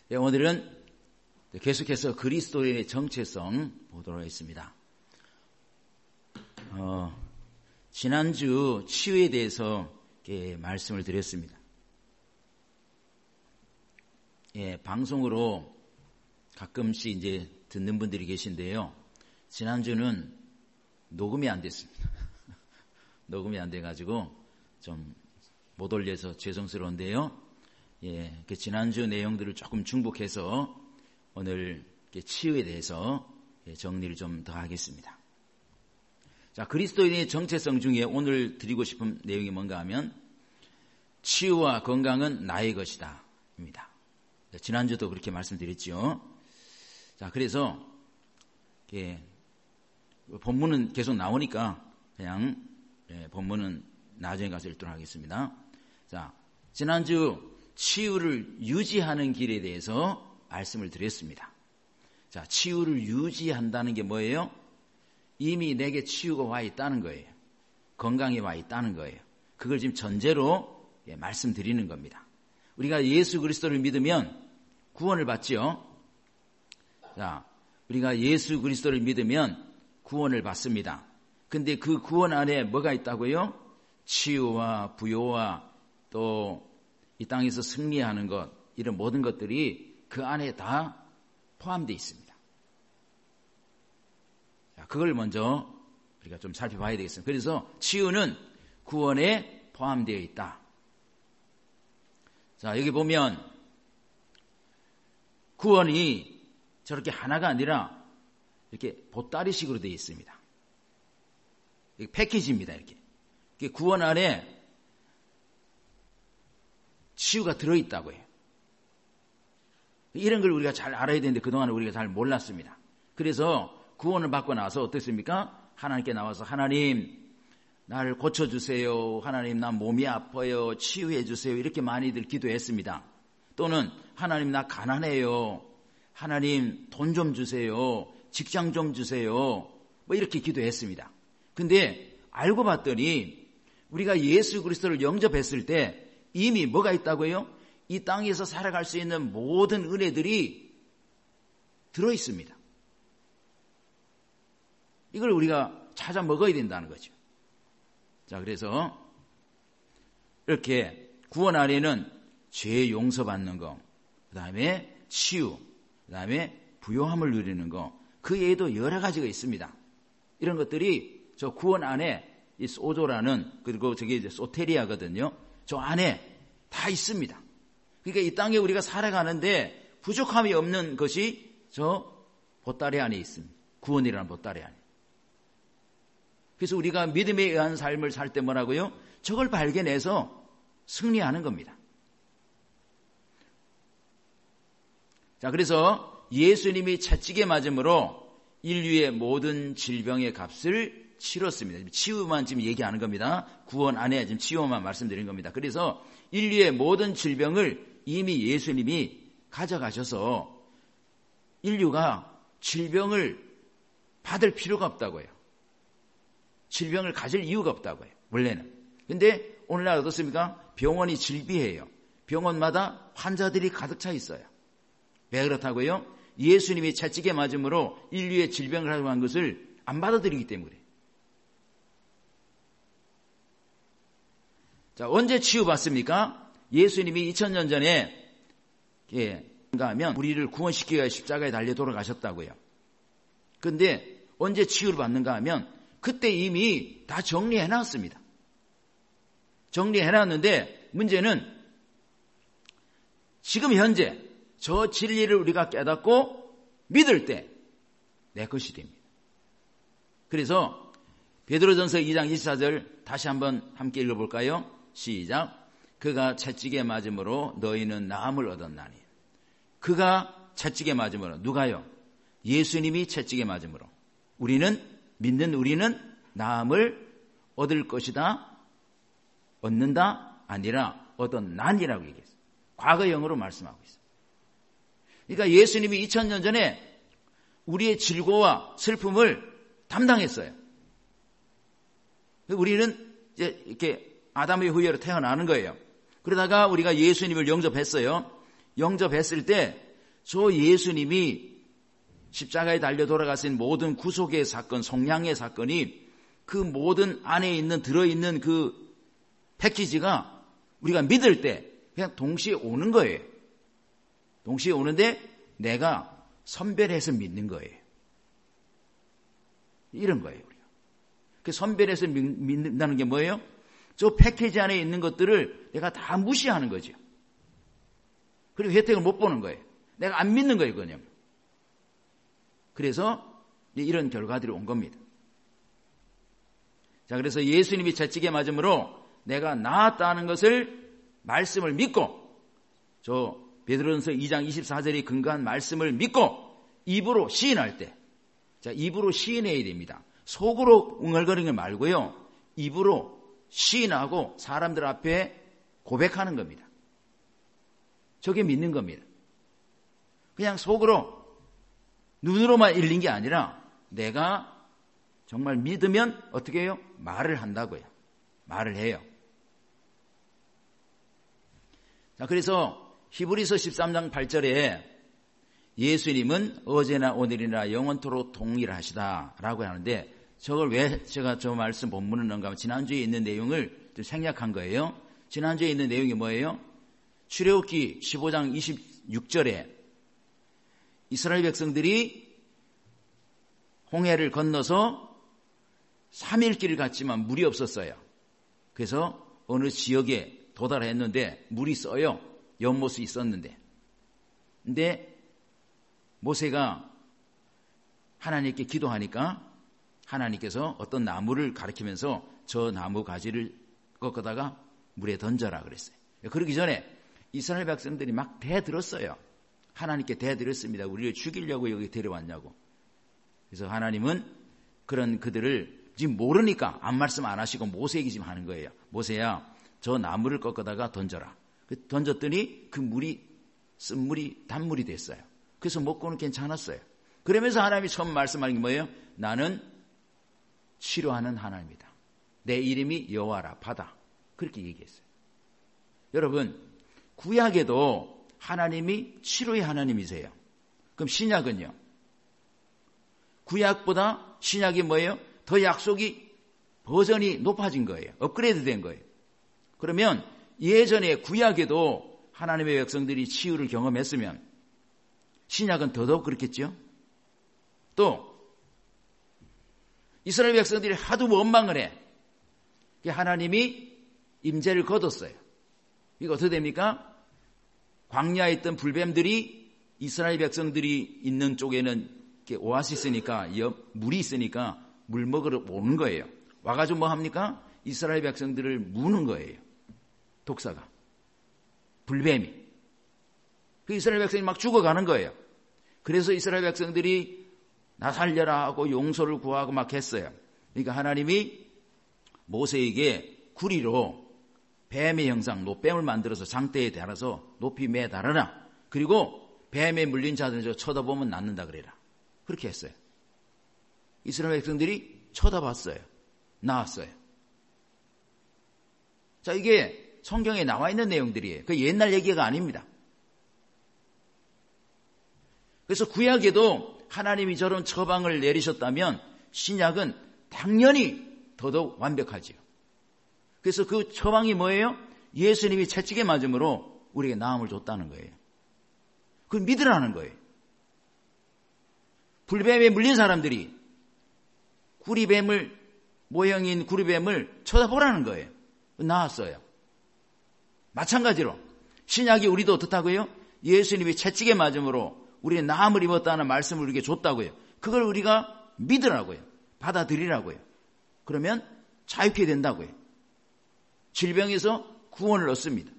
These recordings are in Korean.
오늘은 계속해서 그리스도인의 정체성 보도록 하겠습니다. 지난주 치유에 대해서 말씀을 드렸습니다. 방송으로 가끔씩 이제 듣는 분들이 계신데요. 지난주는 녹음이 안 됐습니다. 녹음이 안 돼가지고 좀 못 올려서 죄송스러운데요. 그 지난주 내용들을 조금 중복해서 오늘 치유에 대해서 정리를 좀 더 하겠습니다. 자, 그리스도인의 정체성 중에 오늘 드리고 싶은 내용이 뭔가 하면 치유와 건강은 나의 것이다 입니다. 지난주도 그렇게 말씀드렸죠. 자, 그래서 본문은 계속 나오니까 그냥 본문은 나중에 가서 읽도록 하겠습니다. 자, 지난주 치유를 유지하는 길에 대해서 말씀을 드렸습니다. 자, 치유를 유지한다는 게 뭐예요? 이미 내게 치유가 와 있다는 거예요. 건강이 와 있다는 거예요. 그걸 지금 전제로 말씀드리는 겁니다. 우리가 예수 그리스도를 믿으면 구원을 받지요. 자, 우리가 예수 그리스도를 믿으면 구원을 받습니다. 근데 그 구원 안에 뭐가 있다고요? 치유와 부요와 또 이 땅에서 승리하는 것, 이런 모든 것들이 그 안에 다 포함되어 있습니다. 자, 그걸 먼저 우리가 좀 살펴봐야 되겠습니다. 그래서 치유는 구원에 포함되어 있다. 자, 여기 보면 구원이 저렇게 하나가 아니라 이렇게 보따리식으로 되어 있습니다. 이게 패키지입니다. 이렇게 구원 안에 치유가 들어있다고 해요. 이런 걸 우리가 잘 알아야 되는데 그동안 우리가 잘 몰랐습니다. 그래서 구원을 받고 나서 어떻습니까? 하나님께 나와서 하나님 나를 고쳐주세요. 하나님 나 몸이 아파요. 치유해 주세요. 이렇게 많이들 기도했습니다. 또는 하나님 나 가난해요. 하나님 돈 좀 주세요. 직장 좀 주세요. 뭐 이렇게 기도했습니다. 근데 알고 봤더니 우리가 예수 그리스도를 영접했을 때 이미 뭐가 있다고요? 이 땅에서 살아갈 수 있는 모든 은혜들이 들어있습니다. 이걸 우리가 찾아 먹어야 된다는 거죠. 자, 그래서 이렇게 구원 안에는 죄 용서받는 거, 그 다음에 치유, 그 다음에 부요함을 누리는 거, 그 외에도 여러 가지가 있습니다. 이런 것들이 저 구원 안에 이 소조라는, 그리고 저게 이제 소테리아거든요. 저 안에 다 있습니다. 그러니까 이 땅에 우리가 살아가는데 부족함이 없는 것이 저 보따리 안에 있습니다. 구원이라는 보따리 안에. 그래서 우리가 믿음에 의한 삶을 살 때 뭐라고요? 저걸 발견해서 승리하는 겁니다. 자, 그래서 예수님이 채찍에 맞음으로 인류의 모든 질병의 값을 치렀습니다. 치유만 지금 얘기하는 겁니다. 구원 안에 지금 치유만 말씀드린 겁니다. 그래서 인류의 모든 질병을 이미 예수님이 가져가셔서 인류가 질병을 받을 필요가 없다고 해요. 질병을 가질 이유가 없다고 해요. 원래는. 근데 오늘날 어떻습니까? 병원이 질비해요. 병원마다 환자들이 가득 차 있어요. 왜 그렇다고요? 예수님이 채찍에 맞음으로 인류의 질병을 하려고 한 것을 안 받아들이기 때문에. 자, 언제 치유받습니까? 예수님이 2000년 전에 하면 우리를 구원시키기 위해 십자가에 달려 돌아가셨다고요. 그런데 언제 치유를 받는가 하면 그때 이미 다 정리해놨습니다. 정리해놨는데 문제는 지금 현재 저 진리를 우리가 깨닫고 믿을 때 내 것이 됩니다. 그래서 베드로전서 2장 24절 다시 한번 함께 읽어볼까요? 시작. 그가 채찍에 맞음으로 너희는 나음을 얻었나니. 그가 채찍에 맞음으로. 누가요? 예수님이 채찍에 맞음으로. 믿는 우리는 나음을 얻을 것이다. 얻는다? 아니라 얻었나니라고 얘기했어요. 과거형으로 말씀하고 있어요. 그러니까 예수님이 2000년 전에 우리의 질고와 슬픔을 담당했어요. 우리는 이제 이렇게 아담의 후예로 태어나는 거예요. 그러다가 우리가 예수님을 영접했어요. 영접했을 때 저 예수님이 십자가에 달려 돌아가신 모든 구속의 사건, 속량의 사건이 그 모든 안에 들어있는 그 패키지가 우리가 믿을 때 그냥 동시에 오는 거예요. 동시에 오는데 내가 선별해서 믿는 거예요. 이런 거예요, 우리가. 그 선별해서 믿는다는 게 뭐예요? 저 패키지 안에 있는 것들을 내가 다 무시하는 거죠. 그리고 혜택을 못 보는 거예요. 내가 안 믿는 거예요, 그냥. 그래서 이런 결과들이 온 겁니다. 자, 그래서 예수님이 채찍에 맞음으로 내가 나았다는 것을 말씀을 믿고 저 베드로전서 2장 24절에 근거한 말씀을 믿고 입으로 시인할 때, 자, 입으로 시인해야 됩니다. 속으로 웅얼거리는 게 말고요. 입으로 시인하고 사람들 앞에 고백하는 겁니다. 저게 믿는 겁니다. 그냥 속으로 눈으로만 읽는 게 아니라 내가 정말 믿으면 어떻게 해요? 말을 한다고요. 말을 해요. 자, 그래서 히브리서 13장 8절에 예수님은 어제나 오늘이나 영원토록 동일하시다라고 하는데 저걸 왜 제가 저 말씀 본문을 넣은가 하면 지난주에 있는 내용을 좀 생략한 거예요. 지난주에 있는 내용이 뭐예요? 출애굽기 15장 26절에 이스라엘 백성들이 홍해를 건너서 3일 길을 갔지만 물이 없었어요. 그래서 어느 지역에 도달했는데 물이 써요. 연못이 있었는데. 근데 모세가 하나님께 기도하니까 하나님께서 어떤 나무를 가리키면서 저 나무 가지를 꺾어다가 물에 던져라 그랬어요. 그러기 전에 이스라엘 백성들이 막 대들었어요. 하나님께 대들었습니다. 우리를 죽이려고 여기 데려왔냐고. 그래서 하나님은 그런 그들을 지금 모르니까 아무 말씀 안 하시고 모세에게 지금 하는 거예요. 모세야, 저 나무를 꺾어다가 던져라. 던졌더니 그 물이 쓴물이 단물이 됐어요. 그래서 먹고는 괜찮았어요. 그러면서 하나님이 처음 말씀하는 게 뭐예요? 나는 치료하는 하나님이다. 내 이름이 여호와라 바다. 그렇게 얘기했어요. 여러분, 구약에도 하나님이 치료의 하나님이세요. 그럼 신약은요? 구약보다 신약이 뭐예요? 더 약속이 버전이 높아진 거예요. 업그레이드 된 거예요. 그러면 예전에 구약에도 하나님의 백성들이 치유를 경험했으면 신약은 더더욱 그렇겠죠? 또 이스라엘 백성들이 하도 원망을 해. 하나님이 임재를 거뒀어요. 이거 어떻게 됩니까? 광야에 있던 불뱀들이 이스라엘 백성들이 있는 쪽에는 오아시스니까 물이 있으니까 물 먹으러 오는 거예요. 와가지고 뭐 합니까? 이스라엘 백성들을 무는 거예요. 독사가. 불뱀이. 그 이스라엘 백성이 막 죽어가는 거예요. 그래서 이스라엘 백성들이 나 살려라 하고 용서를 구하고 막 했어요. 그러니까 하나님이 모세에게 구리로 뱀의 형상, 노뱀을 만들어서 장대에 달아서 높이 매달아라. 그리고 뱀에 물린 자들을 쳐다보면 낫는다 그래라. 그렇게 했어요. 이스라엘 백성들이 쳐다봤어요. 나았어요. 자, 이게 성경에 나와 있는 내용들이에요. 그 옛날 얘기가 아닙니다. 그래서 구약에도 하나님이 저런 처방을 내리셨다면 신약은 당연히 더더욱 완벽하지요. 그래서 그 처방이 뭐예요? 예수님이 채찍에 맞음으로 우리에게 나음을 줬다는 거예요. 그걸 믿으라는 거예요. 불뱀에 물린 사람들이 구리뱀을 모형인 구리뱀을 쳐다보라는 거예요. 나았어요. 마찬가지로 신약이 우리도 어떻다고요? 예수님이 채찍에 맞음으로 우리의 나음을 입었다는 말씀을 우리에게 줬다고요. 그걸 우리가 믿으라고요. 받아들이라고요. 그러면 자유케 된다고요. 질병에서 구원을 얻습니다.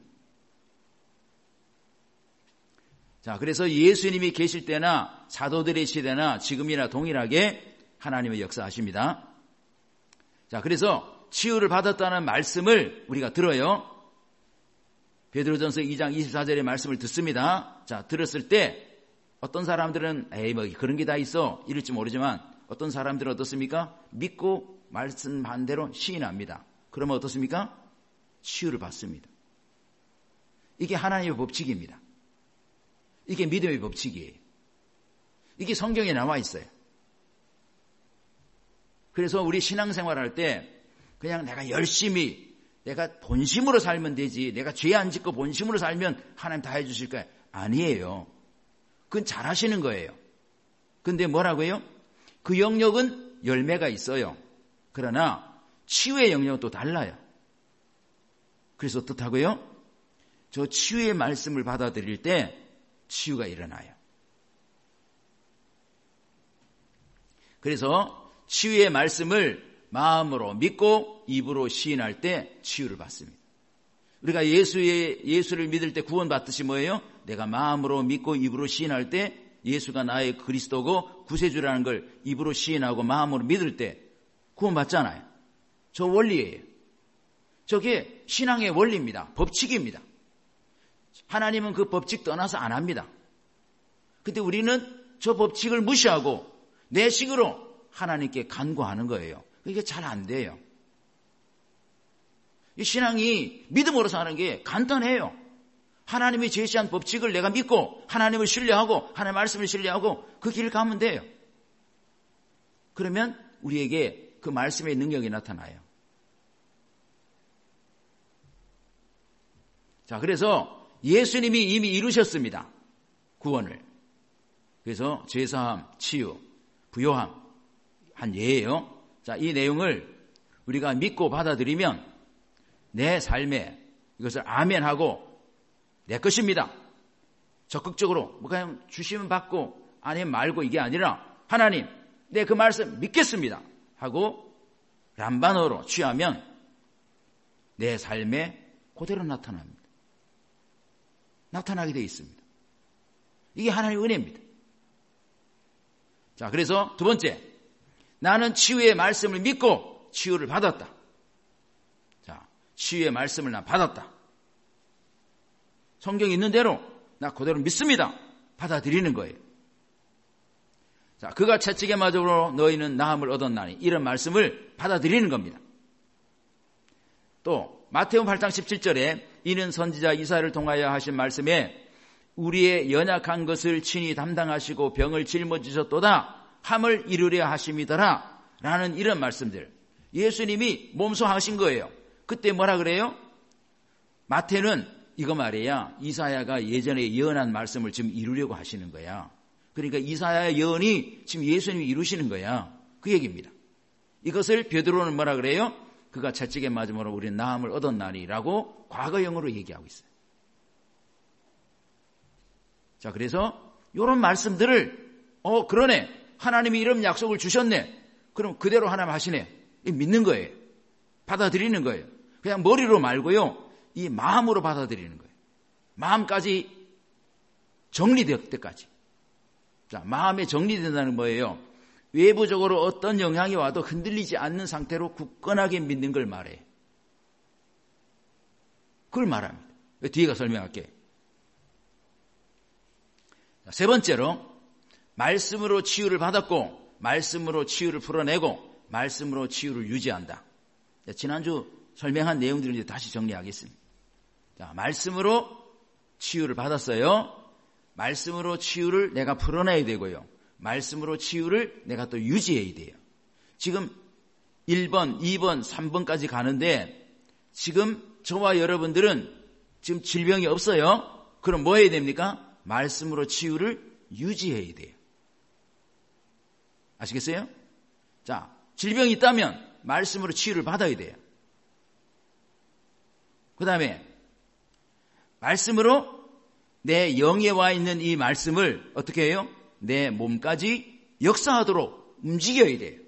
자, 그래서 예수님이 계실 때나 사도들의 시대나 지금이나 동일하게 하나님의 역사하십니다. 자, 그래서 치유를 받았다는 말씀을 우리가 들어요. 베드로전서 2장 24절의 말씀을 듣습니다. 자, 들었을 때 어떤 사람들은 에이 뭐 그런 게 다 있어 이럴지 모르지만 어떤 사람들은 어떻습니까? 믿고 말씀 반대로 시인합니다. 그러면 어떻습니까? 치유를 받습니다. 이게 하나님의 법칙입니다. 이게 믿음의 법칙이에요. 이게 성경에 나와 있어요. 그래서 우리 신앙생활할 때 그냥 내가 열심히 내가 본심으로 살면 되지, 내가 죄 안 짓고 본심으로 살면 하나님 다 해주실 거예요. 아니에요. 그건 잘하시는 거예요. 근데 뭐라고요? 그 영역은 열매가 있어요. 그러나 치유의 영역은 또 달라요. 그래서 어떻다고요? 저 치유의 말씀을 받아들일 때 치유가 일어나요. 그래서 치유의 말씀을 마음으로 믿고 입으로 시인할 때 치유를 받습니다. 우리가 예수를 믿을 때 구원받듯이 뭐예요? 내가 마음으로 믿고 입으로 시인할 때 예수가 나의 그리스도고 구세주라는 걸 입으로 시인하고 마음으로 믿을 때 구원받잖아요. 저 원리예요. 저게 신앙의 원리입니다. 법칙입니다. 하나님은 그 법칙 떠나서 안 합니다. 근데 우리는 저 법칙을 무시하고 내 식으로 하나님께 간구하는 거예요. 이게 잘 안 돼요. 이 신앙이 믿음으로 사는 게 간단해요. 하나님이 제시한 법칙을 내가 믿고 하나님을 신뢰하고 하나님의 말씀을 신뢰하고 그 길을 가면 돼요. 그러면 우리에게 그 말씀의 능력이 나타나요. 자, 그래서 예수님이 이미 이루셨습니다. 구원을. 그래서 죄사함, 치유, 부요함 한 예예요. 자, 이 내용을 우리가 믿고 받아들이면 내 삶에 이것을 아멘하고 내 것입니다. 적극적으로 뭐 그냥 주시면 받고 아니면 말고 이게 아니라 하나님 내 그 말씀 믿겠습니다 하고 람바노로 취하면 내 삶에 그대로 나타납니다. 나타나게 되어 있습니다. 이게 하나님의 은혜입니다. 자, 그래서 두 번째, 나는 치유의 말씀을 믿고 치유를 받았다. 자, 치유의 말씀을 난 받았다. 성경에 있는 대로 나 그대로 믿습니다. 받아들이는 거예요. 자, 그가 채찍에 맞음으로 너희는 나음을 얻었나니 이런 말씀을 받아들이는 겁니다. 또 마태복음 8장 17절에 이는 선지자 이사야를 통하여 하신 말씀에 우리의 연약한 것을 친히 담당하시고 병을 짊어지셨도다 함을 이루려 하심이더라 라는 이런 말씀들 예수님이 몸소 하신 거예요. 그때 뭐라 그래요? 마태는 이거 말이야 이사야가 예전에 예언한 말씀을 지금 이루려고 하시는 거야. 그러니까 이사야의 예언이 지금 예수님이 이루시는 거야. 그 얘기입니다. 이것을 베드로는 뭐라 그래요? 그가 채찍에 맞음으로 우리는 나음을 얻었나니라고 과거형으로 얘기하고 있어요. 자, 그래서 이런 말씀들을 그러네. 하나님이 이런 약속을 주셨네. 그럼 그대로 하나님 하시네. 믿는 거예요. 받아들이는 거예요. 그냥 머리로 말고요. 이 마음으로 받아들이는 거예요. 마음까지 정리될 때까지. 자, 마음에 정리된다는 뭐예요? 외부적으로 어떤 영향이 와도 흔들리지 않는 상태로 굳건하게 믿는 걸 말해요. 그걸 말합니다. 뒤에가 설명할게요. 자, 세 번째로 말씀으로 치유를 받았고 말씀으로 치유를 풀어내고 말씀으로 치유를 유지한다. 자, 지난주 설명한 내용들을 이제 다시 정리하겠습니다. 자, 말씀으로 치유를 받았어요. 말씀으로 치유를 내가 풀어내야 되고요. 말씀으로 치유를 내가 또 유지해야 돼요. 지금 1번, 2번, 3번까지 가는데 지금 저와 여러분들은 지금 질병이 없어요. 그럼 뭐 해야 됩니까? 말씀으로 치유를 유지해야 돼요. 아시겠어요? 자, 질병이 있다면 말씀으로 치유를 받아야 돼요. 그 다음에 말씀으로 내 영에 와 있는 이 말씀을 어떻게 해요? 내 몸까지 역사하도록 움직여야 돼요.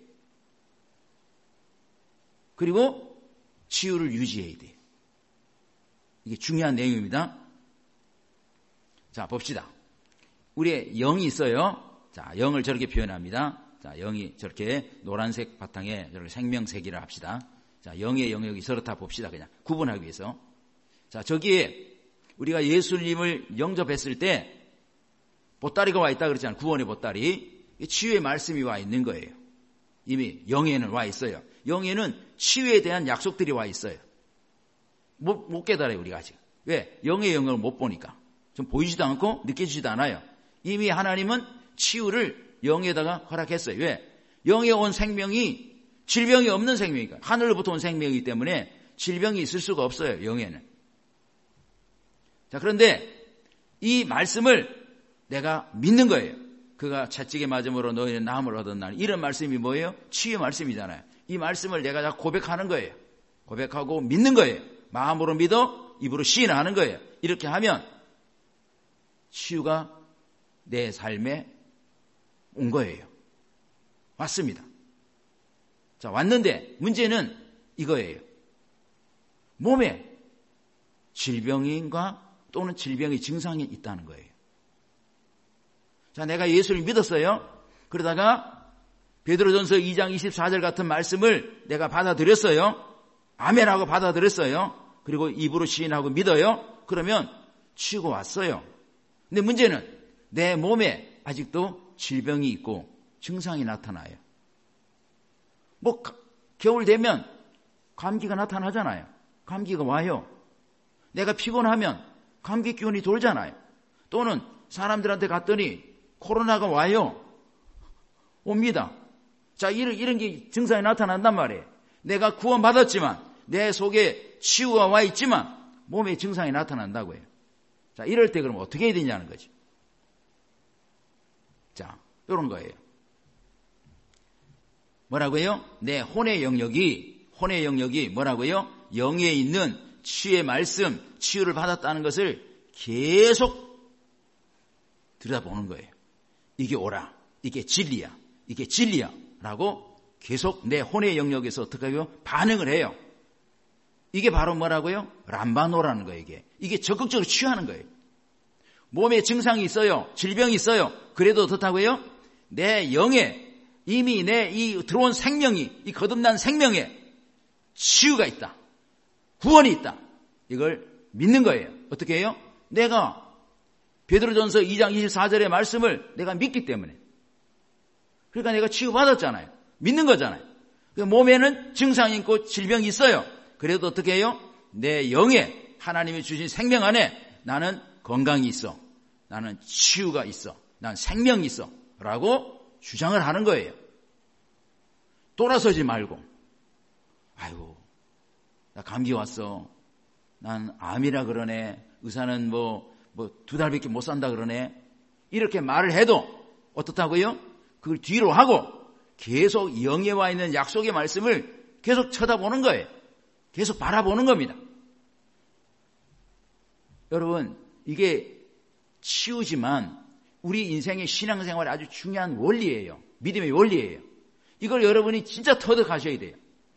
그리고 치유를 유지해야 돼요. 이게 중요한 내용입니다. 자, 봅시다. 우리의 영이 있어요. 자, 영을 저렇게 표현합니다. 자, 영이 저렇게 노란색 바탕에 저렇게 생명색이라 합시다. 자, 영의 영역이 저렇다 봅시다. 그냥 구분하기 위해서. 자, 저기에 우리가 예수님을 영접했을 때 보따리가 와 있다 그랬잖아요. 구원의 보따리. 치유의 말씀이 와 있는 거예요. 이미 영에는 와 있어요. 영에는 치유에 대한 약속들이 와 있어요. 못 깨달아요, 우리가 아직. 왜? 영의 영역을 못 보니까. 좀 보이지도 않고 느껴지지도 않아요. 이미 하나님은 치유를 영에다가 허락했어요. 왜? 영에 온 생명이 질병이 없는 생명이니까. 하늘로부터 온 생명이기 때문에 질병이 있을 수가 없어요. 영에는. 자, 그런데 이 말씀을 내가 믿는 거예요. 그가 채찍에 맞음으로 너희는 나음을 얻었나니. 이런 말씀이 뭐예요? 치유 말씀이잖아요. 이 말씀을 내가 다 고백하는 거예요. 고백하고 믿는 거예요. 마음으로 믿어 입으로 시인하는 거예요. 이렇게 하면 치유가 내 삶에 온 거예요. 왔습니다. 자, 왔는데 문제는 이거예요. 몸에 질병인가 또는 질병의 증상이 있다는 거예요. 자, 내가 예수를 믿었어요. 그러다가 베드로전서 2장 24절 같은 말씀을 내가 받아들였어요. 아멘하고 받아들였어요. 그리고 입으로 시인하고 믿어요. 그러면 치유가 왔어요. 근데 문제는 내 몸에 아직도 질병이 있고 증상이 나타나요. 뭐 겨울 되면 감기가 나타나잖아요. 감기가 와요. 내가 피곤하면 감기 기운이 돌잖아요. 또는 사람들한테 갔더니 코로나가 와요. 옵니다. 자, 이런 게 증상이 나타난단 말이에요. 내가 구원받았지만 내 속에 치유가 와 있지만 몸에 증상이 나타난다고요. 자, 이럴 때 그럼 어떻게 해야 되냐는 거죠. 자, 이런 거예요. 뭐라고요? 내 혼의 영역이 뭐라고요? 영에 있는 치유의 말씀, 치유를 받았다는 것을 계속 들여다보는 거예요. 이게 옳아, 이게 진리야, 이게 진리야 라고 계속 내 혼의 영역에서 어떻게 하요? 반응을 해요. 이게 바로 뭐라고요? 람바노라는 거예요. 이게 적극적으로 치유하는 거예요. 몸에 증상이 있어요. 질병이 있어요. 그래도 어떻다고요? 내 영에 이미 내 이 들어온 생명이, 이 거듭난 생명에 치유가 있다. 구원이 있다. 이걸 믿는 거예요. 어떻게 해요? 내가 베드로전서 2장 24절의 말씀을 내가 믿기 때문에. 그러니까 내가 치유받았잖아요. 믿는 거잖아요. 몸에는 증상이 있고 질병이 있어요. 그래도 어떻게 해요? 내 영에 하나님이 주신 생명 안에 나는 건강이 있어. 나는 치유가 있어. 난 생명이 있어. 라고 주장을 하는 거예요. 돌아서지 말고 아이고 나 감기 왔어. 난 암이라 그러네. 의사는 뭐 2달밖에 못 산다 그러네. 이렇게 말을 해도 어떻다고요? 그걸 뒤로 하고 계속 영에 와 있는 약속의 말씀을 계속 쳐다보는 거예요. 계속 바라보는 겁니다. 여러분, 이게 치유지만 우리 인생의 신앙생활에 아주 중요한 원리예요. 믿음의 원리예요. 이걸 여러분이 진짜 터득하셔야 돼요.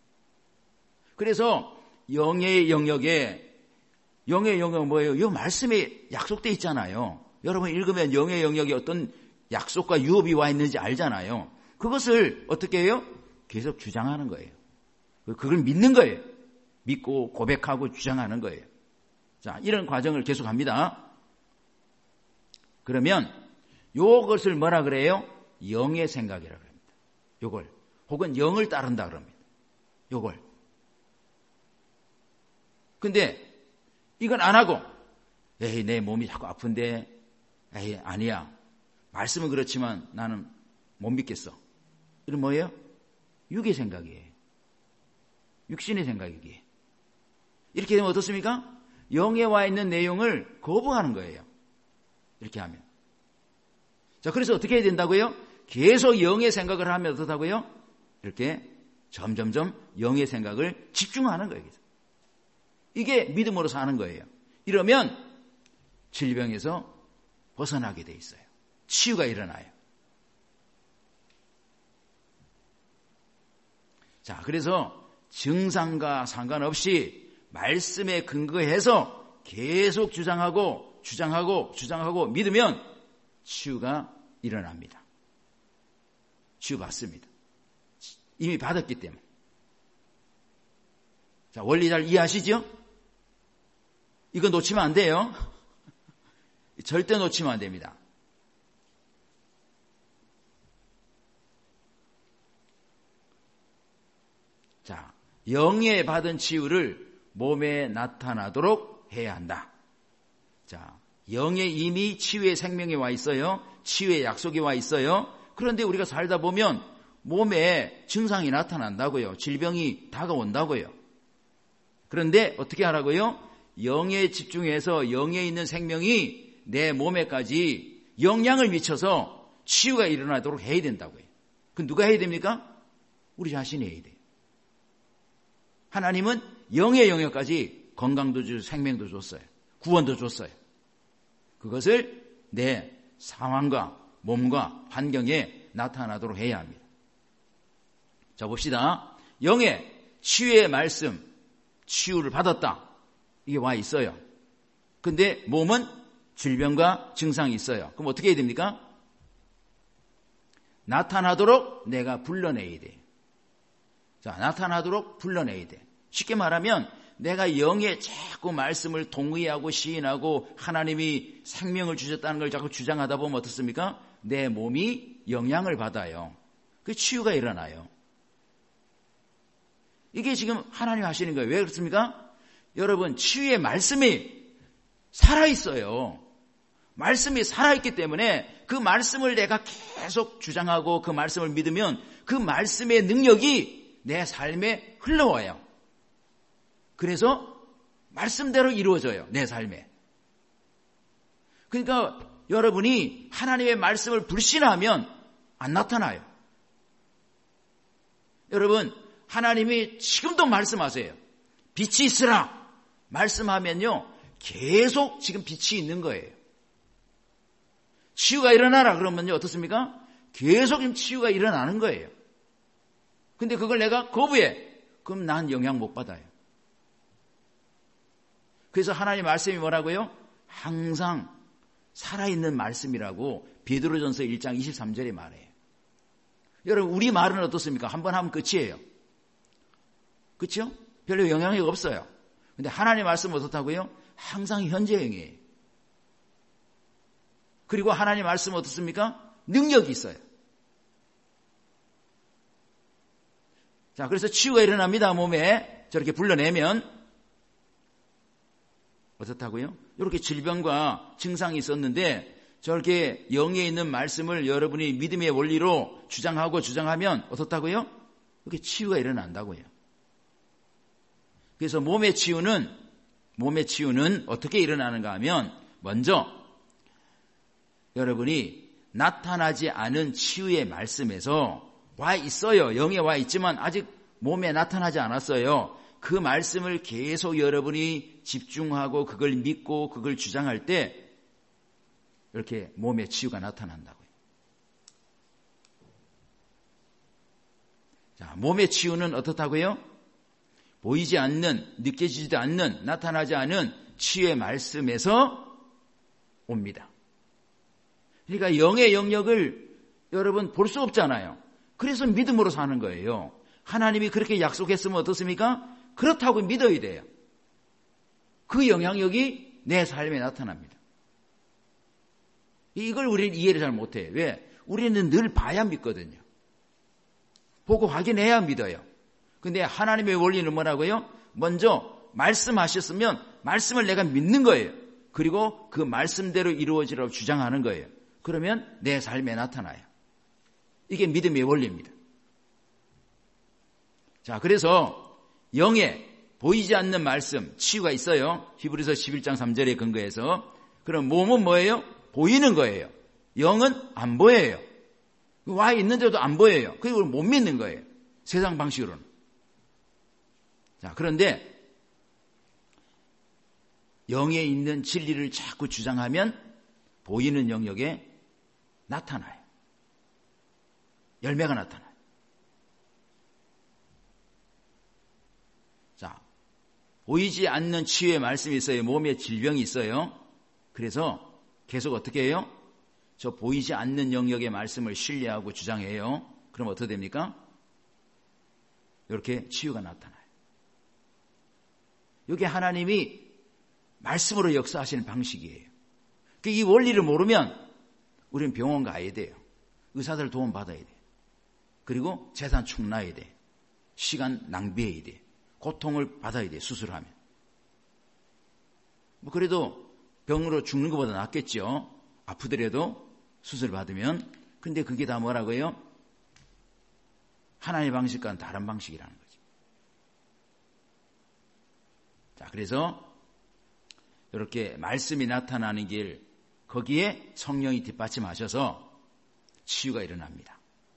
그래서 영의 영역은 뭐예요? 이 말씀에 약속되어 있잖아요. 여러분 읽으면 영의 영역에 어떤 약속과 유업이 와 있는지 알잖아요. 그것을 어떻게 해요? 계속 주장하는 거예요. 그걸 믿는 거예요. 믿고 고백하고 주장하는 거예요. 자, 이런 과정을 계속합니다. 그러면 요것을 뭐라 그래요? 영의 생각이라 그럽니다. 요걸 혹은 영을 따른다 그럽니다. 요걸. 근데 이건 안 하고 에이 내 몸이 자꾸 아픈데 에이 아니야. 말씀은 그렇지만 나는 못 믿겠어. 이건 뭐예요? 육의 생각이에요. 육신의 생각이기에. 이렇게 되면 어떻습니까? 영에 와 있는 내용을 거부하는 거예요. 이렇게 하면. 자, 그래서 어떻게 해야 된다고요? 계속 영의 생각을 하면 어떻다고요? 이렇게 점점점 영의 생각을 집중하는 거예요. 이게 믿음으로 사는 거예요. 이러면 질병에서 벗어나게 돼 있어요. 치유가 일어나요. 자, 그래서 증상과 상관없이 말씀에 근거해서 계속 주장하고 믿으면 치유가 일어납니다. 치유받습니다. 이미 받았기 때문에. 자, 원리 잘 이해하시죠? 이거 놓치면 안 돼요. 절대 놓치면 안 됩니다. 자, 영에 받은 치유를 몸에 나타나도록 해야 한다. 자, 영에 이미 치유의 생명이 와 있어요. 치유의 약속이 와 있어요. 그런데 우리가 살다 보면 몸에 증상이 나타난다고요. 질병이 다가온다고요. 그런데 어떻게 하라고요? 영에 집중해서 영에 있는 생명이 내 몸에까지 영향을 미쳐서 치유가 일어나도록 해야 된다고요. 그 누가 해야 됩니까? 우리 자신이 해야 돼요. 하나님은 영의 영역까지 건강도 주고 생명도 줬어요. 구원도 줬어요. 그것을 내 상황과 몸과 환경에 나타나도록 해야 합니다. 자, 봅시다. 영의 치유의 말씀, 치유를 받았다. 이게 와 있어요. 근데 몸은 질병과 증상이 있어요. 그럼 어떻게 해야 됩니까? 나타나도록 내가 불러내야 돼. 자, 나타나도록 불러내야 돼. 쉽게 말하면 내가 영에 자꾸 말씀을 동의하고 시인하고 하나님이 생명을 주셨다는 걸 자꾸 주장하다 보면 어떻습니까? 내 몸이 영향을 받아요. 그 치유가 일어나요. 이게 지금 하나님 하시는 거예요. 왜 그렇습니까? 여러분, 치유의 말씀이 살아있어요. 말씀이 살아있기 때문에 그 말씀을 내가 계속 주장하고 그 말씀을 믿으면 그 말씀의 능력이 내 삶에 흘러와요. 그래서 말씀대로 이루어져요. 내 삶에. 그러니까 여러분이 하나님의 말씀을 불신하면 안 나타나요. 여러분, 하나님이 지금도 말씀하세요. 빛이 있으라 말씀하면요 계속 지금 빛이 있는 거예요. 치유가 일어나라 그러면요 어떻습니까? 계속 지금 치유가 일어나는 거예요. 근데 그걸 내가 거부해. 그럼 난 영향 못 받아요. 그래서 하나님 말씀이 뭐라고요? 항상 살아있는 말씀이라고 베드로전서 1장 23절에 말해요. 여러분, 우리 말은 어떻습니까? 한번 하면 끝이에요. 그렇죠? 별로 영향이 없어요. 근데 하나님 말씀은 어떻다고요? 항상 현재형이에요. 그리고 하나님 말씀은 어떻습니까? 능력이 있어요. 자, 그래서 치유가 일어납니다. 몸에 저렇게 불러내면 어떻다고요? 이렇게 질병과 증상이 있었는데 저렇게 영에 있는 말씀을 여러분이 믿음의 원리로 주장하면 어떻다고요? 이렇게 치유가 일어난다고요. 그래서 몸의 치유는 어떻게 일어나는가 하면 먼저 여러분이 나타나지 않은 치유의 말씀에서 와 있어요. 영에 와 있지만 아직 몸에 나타나지 않았어요. 그 말씀을 계속 여러분이 집중하고 그걸 믿고 그걸 주장할 때 이렇게 몸의 치유가 나타난다고요. 자, 몸의 치유는 어떻다고요? 보이지 않는, 느껴지지도 않는, 나타나지 않은 치유의 말씀에서 옵니다. 그러니까 영의 영역을 여러분 볼 수 없잖아요. 그래서 믿음으로 사는 거예요. 하나님이 그렇게 약속했으면 어떻습니까? 그렇다고 믿어야 돼요. 그 영향력이 내 삶에 나타납니다. 이걸 우리는 이해를 잘 못해요. 왜? 우리는 늘 봐야 믿거든요. 보고 확인해야 믿어요. 근데 하나님의 원리는 뭐라고요? 먼저 말씀하셨으면 말씀을 내가 믿는 거예요. 그리고 그 말씀대로 이루어지라고 주장하는 거예요. 그러면 내 삶에 나타나요. 이게 믿음의 원리입니다. 자, 그래서 영에 보이지 않는 말씀, 치유가 있어요. 히브리서 11장 3절에 근거해서. 그럼 몸은 뭐예요? 보이는 거예요. 영은 안 보여요. 와 있는데도 안 보여요. 그리고 못 믿는 거예요. 세상 방식으로는. 자, 그런데 영에 있는 진리를 자꾸 주장하면 보이는 영역에 나타나요. 열매가 나타나요. 자, 보이지 않는 치유의 말씀이 있어요. 몸에 질병이 있어요. 그래서 계속 어떻게 해요? 저 보이지 않는 영역의 말씀을 신뢰하고 주장해요. 그럼 어떻게 됩니까? 이렇게 치유가 나타나요. 이게 하나님이 말씀으로 역사하시는 방식이에요. 이 원리를 모르면 우리는 병원 가야 돼요. 의사들 도움 받아야 돼요. 그리고 재산 축나야 돼. 시간 낭비해야 돼. 고통을 받아야 돼. 수술하면. 그래도 병으로 죽는 것보다 낫겠죠. 아프더라도 수술 받으면. 근데 그게 다 뭐라고요? 하나님의 방식과는 다른 방식이라는 거죠. 자, 그래서 이렇게 말씀이 나타나는 길, 거기에 성령이 뒷받침하셔서 치유가 일어납니다.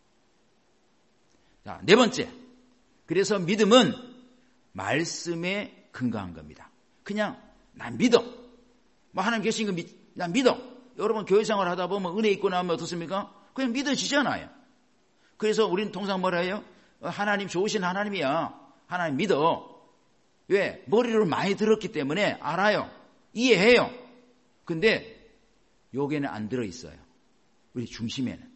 자, 네 번째. 그래서 믿음은 말씀에 근거한 겁니다. 그냥 난 믿어. 뭐 하나님 계신 거 난 믿어. 여러분 교회 생활 하다 보면 은혜 있고 나면 어떻습니까? 그냥 믿어지잖아요. 그래서 우리는 통상 뭐라 해요? 하나님 좋으신 하나님이야. 하나님 믿어. 왜? 머리로 많이 들었기 때문에 알아요. 이해해요. 근데 여기에는 안 들어있어요. 우리 중심에는.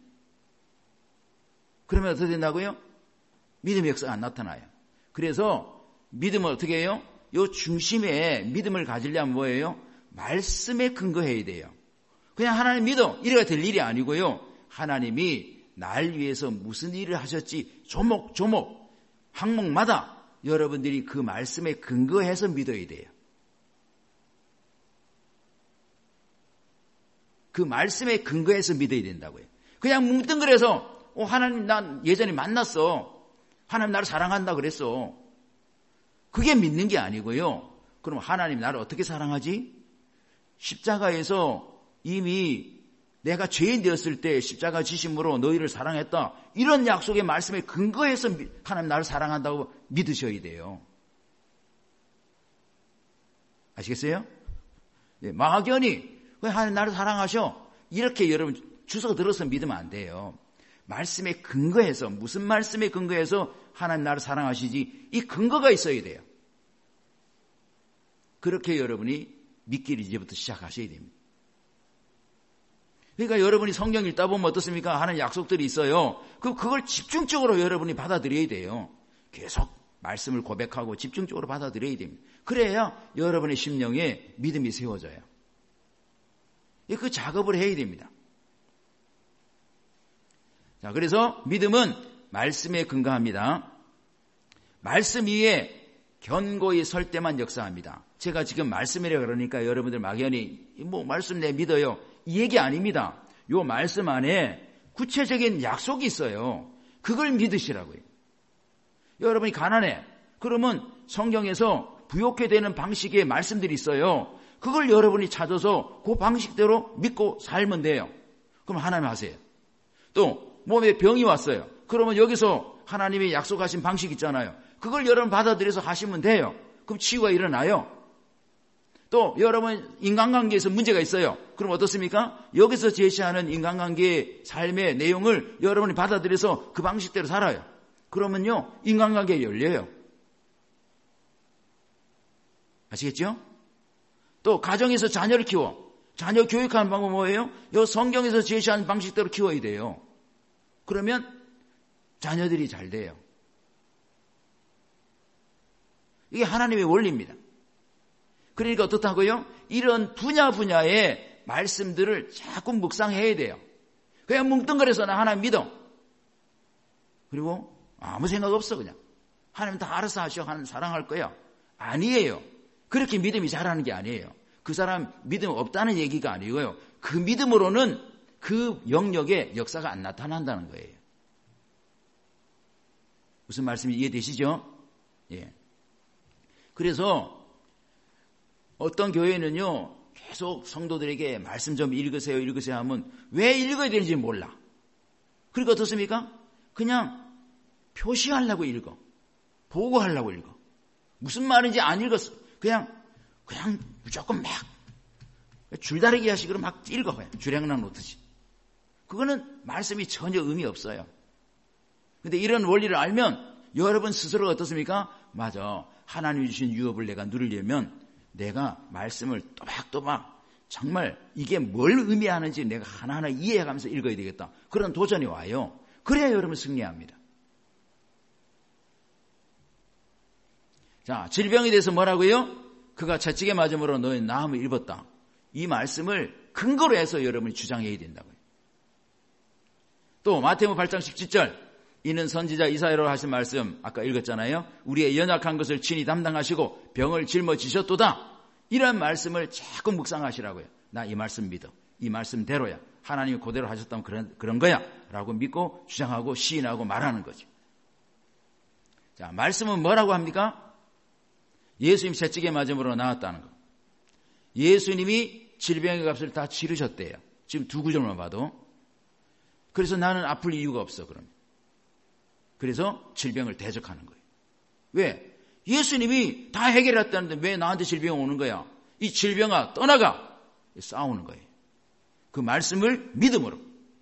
그러면 어떻게 된다고요? 믿음의 역사가 안 나타나요. 그래서 믿음을 어떻게 해요? 요 중심에 믿음을 가지려면 뭐예요? 말씀에 근거해야 돼요. 그냥 하나님 믿어 이래가 될 일이 아니고요. 하나님이 날 위해서 무슨 일을 하셨지 조목조목 항목마다 여러분들이 그 말씀에 근거해서 믿어야 돼요. 그 말씀에 근거해서 믿어야 된다고요. 그냥 뭉뚱그려서 하나님 난 예전에 만났어. 하나님 나를 사랑한다 그랬어. 그게 믿는 게 아니고요. 그럼 하나님 나를 어떻게 사랑하지? 십자가에서 이미 내가 죄인 되었을 때 십자가 지심으로 너희를 사랑했다. 이런 약속의 말씀에 근거해서 하나님 나를 사랑한다고 믿으셔야 돼요. 아시겠어요? 네, 막연히 왜 하나님 나를 사랑하셔? 이렇게 여러분 주워 들어서 믿으면 안 돼요. 말씀에 근거해서 무슨 말씀에 근거해서 하나님 나를 사랑하시지? 이 근거가 있어야 돼요. 그렇게 여러분이 믿기를 이제부터 시작하셔야 됩니다. 그러니까 여러분이 성경 읽다 보면 어떻습니까? 하는 약속들이 있어요. 그걸 집중적으로 여러분이 받아들여야 돼요. 계속 말씀을 고백하고 집중적으로 받아들여야 됩니다. 그래야 여러분의 심령에 믿음이 세워져요. 그 작업을 해야 됩니다. 자, 그래서 믿음은 말씀에 근거합니다. 말씀 위에 견고히 설 때만 역사합니다. 제가 지금 말씀이라 그러니까 여러분들 막연히 뭐 말씀 내 믿어요. 이 얘기 아닙니다. 요 말씀 안에 구체적인 약속이 있어요. 그걸 믿으시라고요. 여러분이 가난해. 그러면 성경에서 부욕해 되는 방식의 말씀들이 있어요. 그걸 여러분이 찾아서 그 방식대로 믿고 살면 돼요. 그럼 하나님 하세요. 또 몸에 병이 왔어요. 그러면 여기서 하나님이 약속하신 방식 있잖아요. 그걸 여러분 받아들여서 하시면 돼요. 그럼 치유가 일어나요. 또 여러분 인간관계에서 문제가 있어요. 그럼 어떻습니까? 여기서 제시하는 인간관계의 삶의 내용을 여러분이 받아들여서 그 방식대로 살아요. 그러면요 인간관계가 열려요. 아시겠죠? 또 가정에서 자녀를 키워. 자녀 교육하는 방법은 뭐예요? 이 성경에서 제시하는 방식대로 키워야 돼요. 그러면 자녀들이 잘 돼요. 이게 하나님의 원리입니다. 그러니까 어떻다고요? 이런 분야의 말씀들을 자꾸 묵상해야 돼요. 그냥 뭉뚱그려서 나 하나님 믿어. 그리고 아무 생각 없어 그냥. 하나님 다 알아서 하셔. 하나님 사랑할 거야. 아니에요. 그렇게 믿음이 자라는 게 아니에요. 그 사람 믿음 없다는 얘기가 아니고요. 그 믿음으로는 그 영역에 역사가 안 나타난다는 거예요. 무슨 말씀이 이해되시죠? 예. 그래서 어떤 교회는요, 계속 성도들에게 말씀 좀 읽으세요 하면 왜 읽어야 되는지 몰라. 그러니까 어떻습니까? 그냥 표시하려고 읽어. 보고하려고 읽어. 무슨 말인지 안 읽었어. 그냥 무조건 막 줄다리기 하식으로 막 읽어. 주량락 놓듯이. 그거는 말씀이 전혀 의미 없어요. 근데 이런 원리를 알면 여러분 스스로가 어떻습니까? 맞아. 하나님이 주신 유업을 내가 누리려면 내가 말씀을 또박또박 정말 이게 뭘 의미하는지 내가 하나하나 이해해가면서 읽어야 되겠다. 그런 도전이 와요. 그래야 여러분 승리합니다. 자, 질병에 대해서 뭐라고요? 그가 채찍에 맞음으로 너의 나음을 입었다. 이 말씀을 근거로 해서 여러분이 주장해야 된다고요. 또 마태복음 8장 17절 이는 선지자 이사야로 하신 말씀 아까 읽었잖아요. 우리의 연약한 것을 친히 담당하시고 병을 짊어지셨도다. 이런 말씀을 자꾸 묵상하시라고요. 나 이 말씀 믿어. 이 말씀대로야. 하나님이 그대로 하셨다면 그런 거야. 라고 믿고 주장하고 시인하고 말하는 거죠. 자, 말씀은 뭐라고 합니까? 예수님 채찍에 맞음으로 나았다는 거. 예수님이 질병의 값을 다 치르셨대요. 지금 두 구절만 봐도. 그래서 나는 아플 이유가 없어, 그럼. 그래서 질병을 대적하는 거예요. 왜? 예수님이 다 해결했다는데 왜 나한테 질병이 오는 거야? 이 질병아, 떠나가! 싸우는 거예요. 그 말씀을 믿음으로.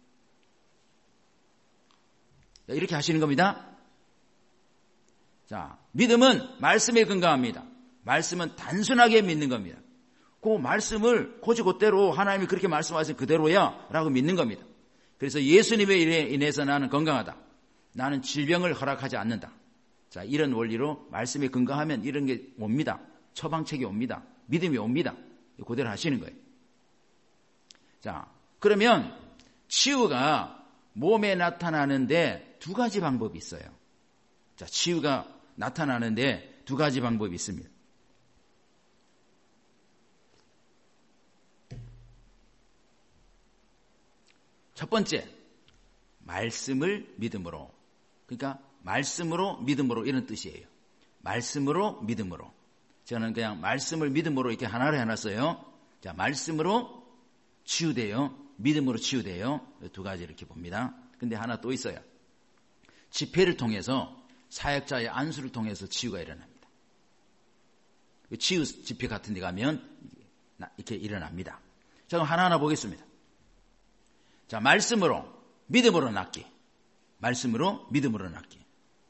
이렇게 하시는 겁니다. 자, 믿음은 말씀에 근거합니다. 말씀은 단순하게 믿는 겁니다. 그 말씀을 곧이곧대로 하나님이 그렇게 말씀하신 그대로야 라고 믿는 겁니다. 그래서 예수님에 인해서 나는 건강하다. 나는 질병을 허락하지 않는다. 자, 이런 원리로 말씀에 근거하면 이런 게 옵니다. 처방책이 옵니다. 믿음이 옵니다. 그대로 하시는 거예요. 자, 그러면 치유가 몸에 나타나는데 두 가지 방법이 있어요. 자, 치유가 나타나는데 두 가지 방법이 있습니다. 첫 번째, 말씀을 믿음으로. 그러니까 말씀으로 믿음으로 이런 뜻이에요. 말씀으로 믿음으로. 저는 그냥 말씀을 믿음으로 이렇게 하나로 해놨어요. 자, 말씀으로 치유돼요. 믿음으로 치유돼요. 두 가지 이렇게 봅니다. 근데 하나 또 있어요. 집회를 통해서 사역자의 안수를 통해서 치유가 일어납니다. 치유 집회 같은 데 가면 이렇게 일어납니다. 자, 그럼 하나하나 보겠습니다. 자, 말씀으로 믿음으로 낫기. 말씀으로 믿음으로 낫기.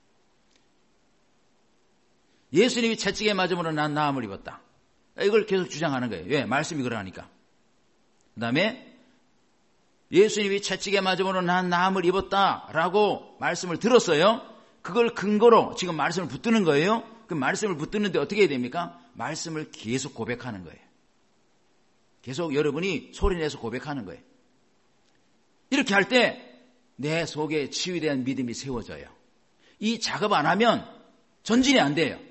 예수님이 채찍에 맞음으로 난 나음을 입었다. 이걸 계속 주장하는 거예요. 왜? 말씀이 그러하니까. 그 다음에 예수님이 채찍에 맞음으로 난 나음을 입었다라고 말씀을 들었어요. 그걸 근거로 지금 말씀을 붙드는 거예요. 그 말씀을 붙드는데 어떻게 해야 됩니까? 말씀을 계속 고백하는 거예요. 계속 여러분이 소리내서 고백하는 거예요. 이렇게 할 때 내 속에 치유에 대한 믿음이 세워져요. 이 작업 안 하면 전진이 안 돼요.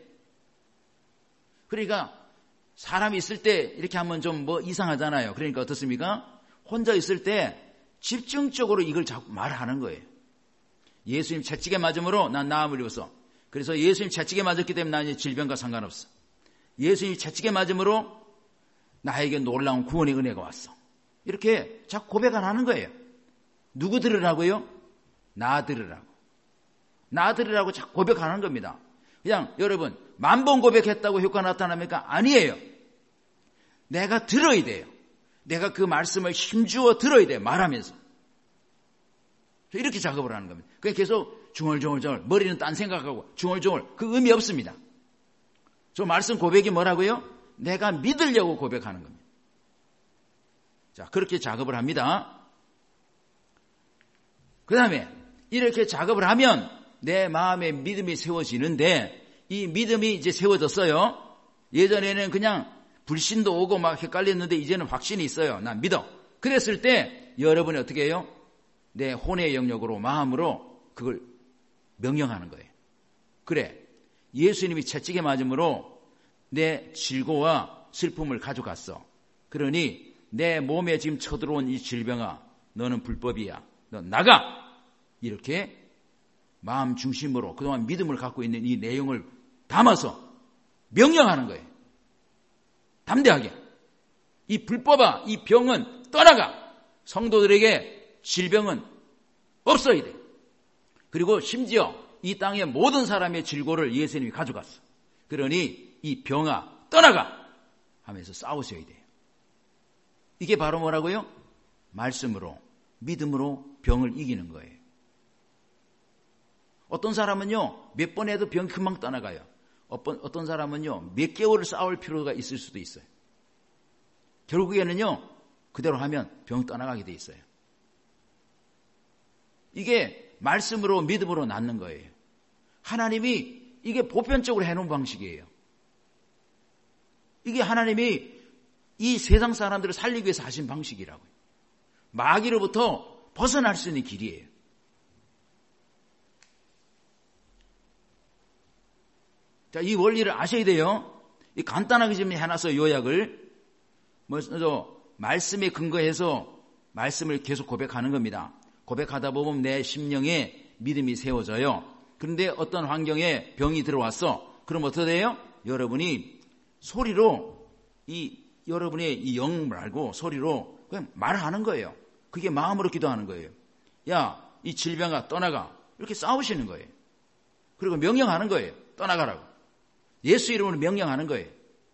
그러니까 사람이 있을 때 이렇게 하면 좀 뭐 이상하잖아요. 그러니까 어떻습니까? 혼자 있을 때 집중적으로 이걸 자꾸 말하는 거예요. 예수님 채찍에 맞음으로 난 나음을 입었어. 그래서 예수님 채찍에 맞았기 때문에 난 이제 질병과 상관없어. 예수님 채찍에 맞음으로 나에게 놀라운 구원의 은혜가 왔어. 이렇게 자꾸 고백 안 하는 거예요. 누구 들으라고요? 나 들으라고. 나 들으라고 자꾸 고백하는 겁니다. 그냥 여러분 10,000번 고백했다고 효과 나타납니까? 아니에요. 내가 들어야 돼요. 내가 그 말씀을 힘주어 들어야 돼요. 말하면서. 이렇게 작업을 하는 겁니다. 그냥 계속 중얼중얼 머리는 딴 생각하고 중얼중얼 그 의미 없습니다. 저 말씀 고백이 뭐라고요? 내가 믿으려고 고백하는 겁니다. 자, 그렇게 작업을 합니다. 그 다음에 이렇게 작업을 하면 내 마음에 믿음이 세워지는데 이 믿음이 이제 세워졌어요. 예전에는 그냥 불신도 오고 막 헷갈렸는데 이제는 확신이 있어요. 난 믿어. 그랬을 때 여러분이 어떻게 해요? 내 혼의 영역으로 마음으로 그걸 명령하는 거예요. 그래, 예수님이 채찍에 맞음으로 내 질고와 슬픔을 가져갔어. 그러니 내 몸에 지금 쳐들어온 이 질병아, 너는 불법이야. 너 나가! 이렇게 마음 중심으로 그동안 믿음을 갖고 있는 이 내용을 담아서 명령하는 거예요. 담대하게. 이 불법아, 이 병은 떠나가! 성도들에게 질병은 없어야 돼. 그리고 심지어 이 땅의 모든 사람의 질고를 예수님이 가져갔어. 그러니 이 병아, 떠나가! 하면서 싸우셔야 돼요. 이게 바로 뭐라고요? 말씀으로, 믿음으로 병을 이기는 거예요. 어떤 사람은요, 몇 번 해도 병이 금방 떠나가요. 어떤 사람은요, 몇 개월을 싸울 필요가 있을 수도 있어요. 결국에는요, 그대로 하면 병 떠나가게 돼 있어요. 이게 말씀으로 믿음으로 낫는 거예요. 하나님이 이게 보편적으로 해놓은 방식이에요. 이게 하나님이 이 세상 사람들을 살리기 위해서 하신 방식이라고요. 마귀로부터 벗어날 수 있는 길이에요. 자, 이 원리를 아셔야 돼요. 간단하게 지금 해놨어요. 요약을. 말씀에 근거해서 말씀을 계속 고백하는 겁니다. 고백하다 보면 내 심령에 믿음이 세워져요. 그런데 어떤 환경에 병이 들어왔어. 그럼 어떻게 돼요? 여러분이 소리로 여러분의 이 영 말고 소리로 그냥 말하는 거예요. 그게 마음으로 기도하는 거예요. 야, 이 질병아 떠나가. 이렇게 싸우시는 거예요. 그리고 명령하는 거예요. 떠나가라고. 예수 이름으로 명령하는 거예요.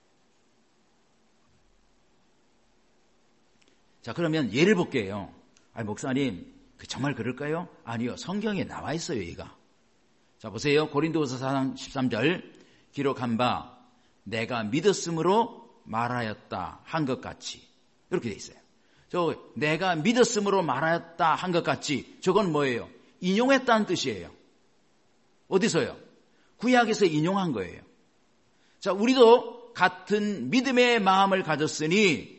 자, 그러면 예를 볼게요. 목사님, 정말 그럴까요? 아니요. 성경에 나와 있어요, 얘가. 자, 보세요. 고린도후서 4장 13절 기록한 바 내가 믿었으므로 말하였다 한 것 같이 이렇게 돼 있어요. 내가 믿었으므로 말하였다 한 것 같이 저건 뭐예요? 인용했다는 뜻이에요. 어디서요? 구약에서 인용한 거예요. 자, 우리도 같은 믿음의 마음을 가졌으니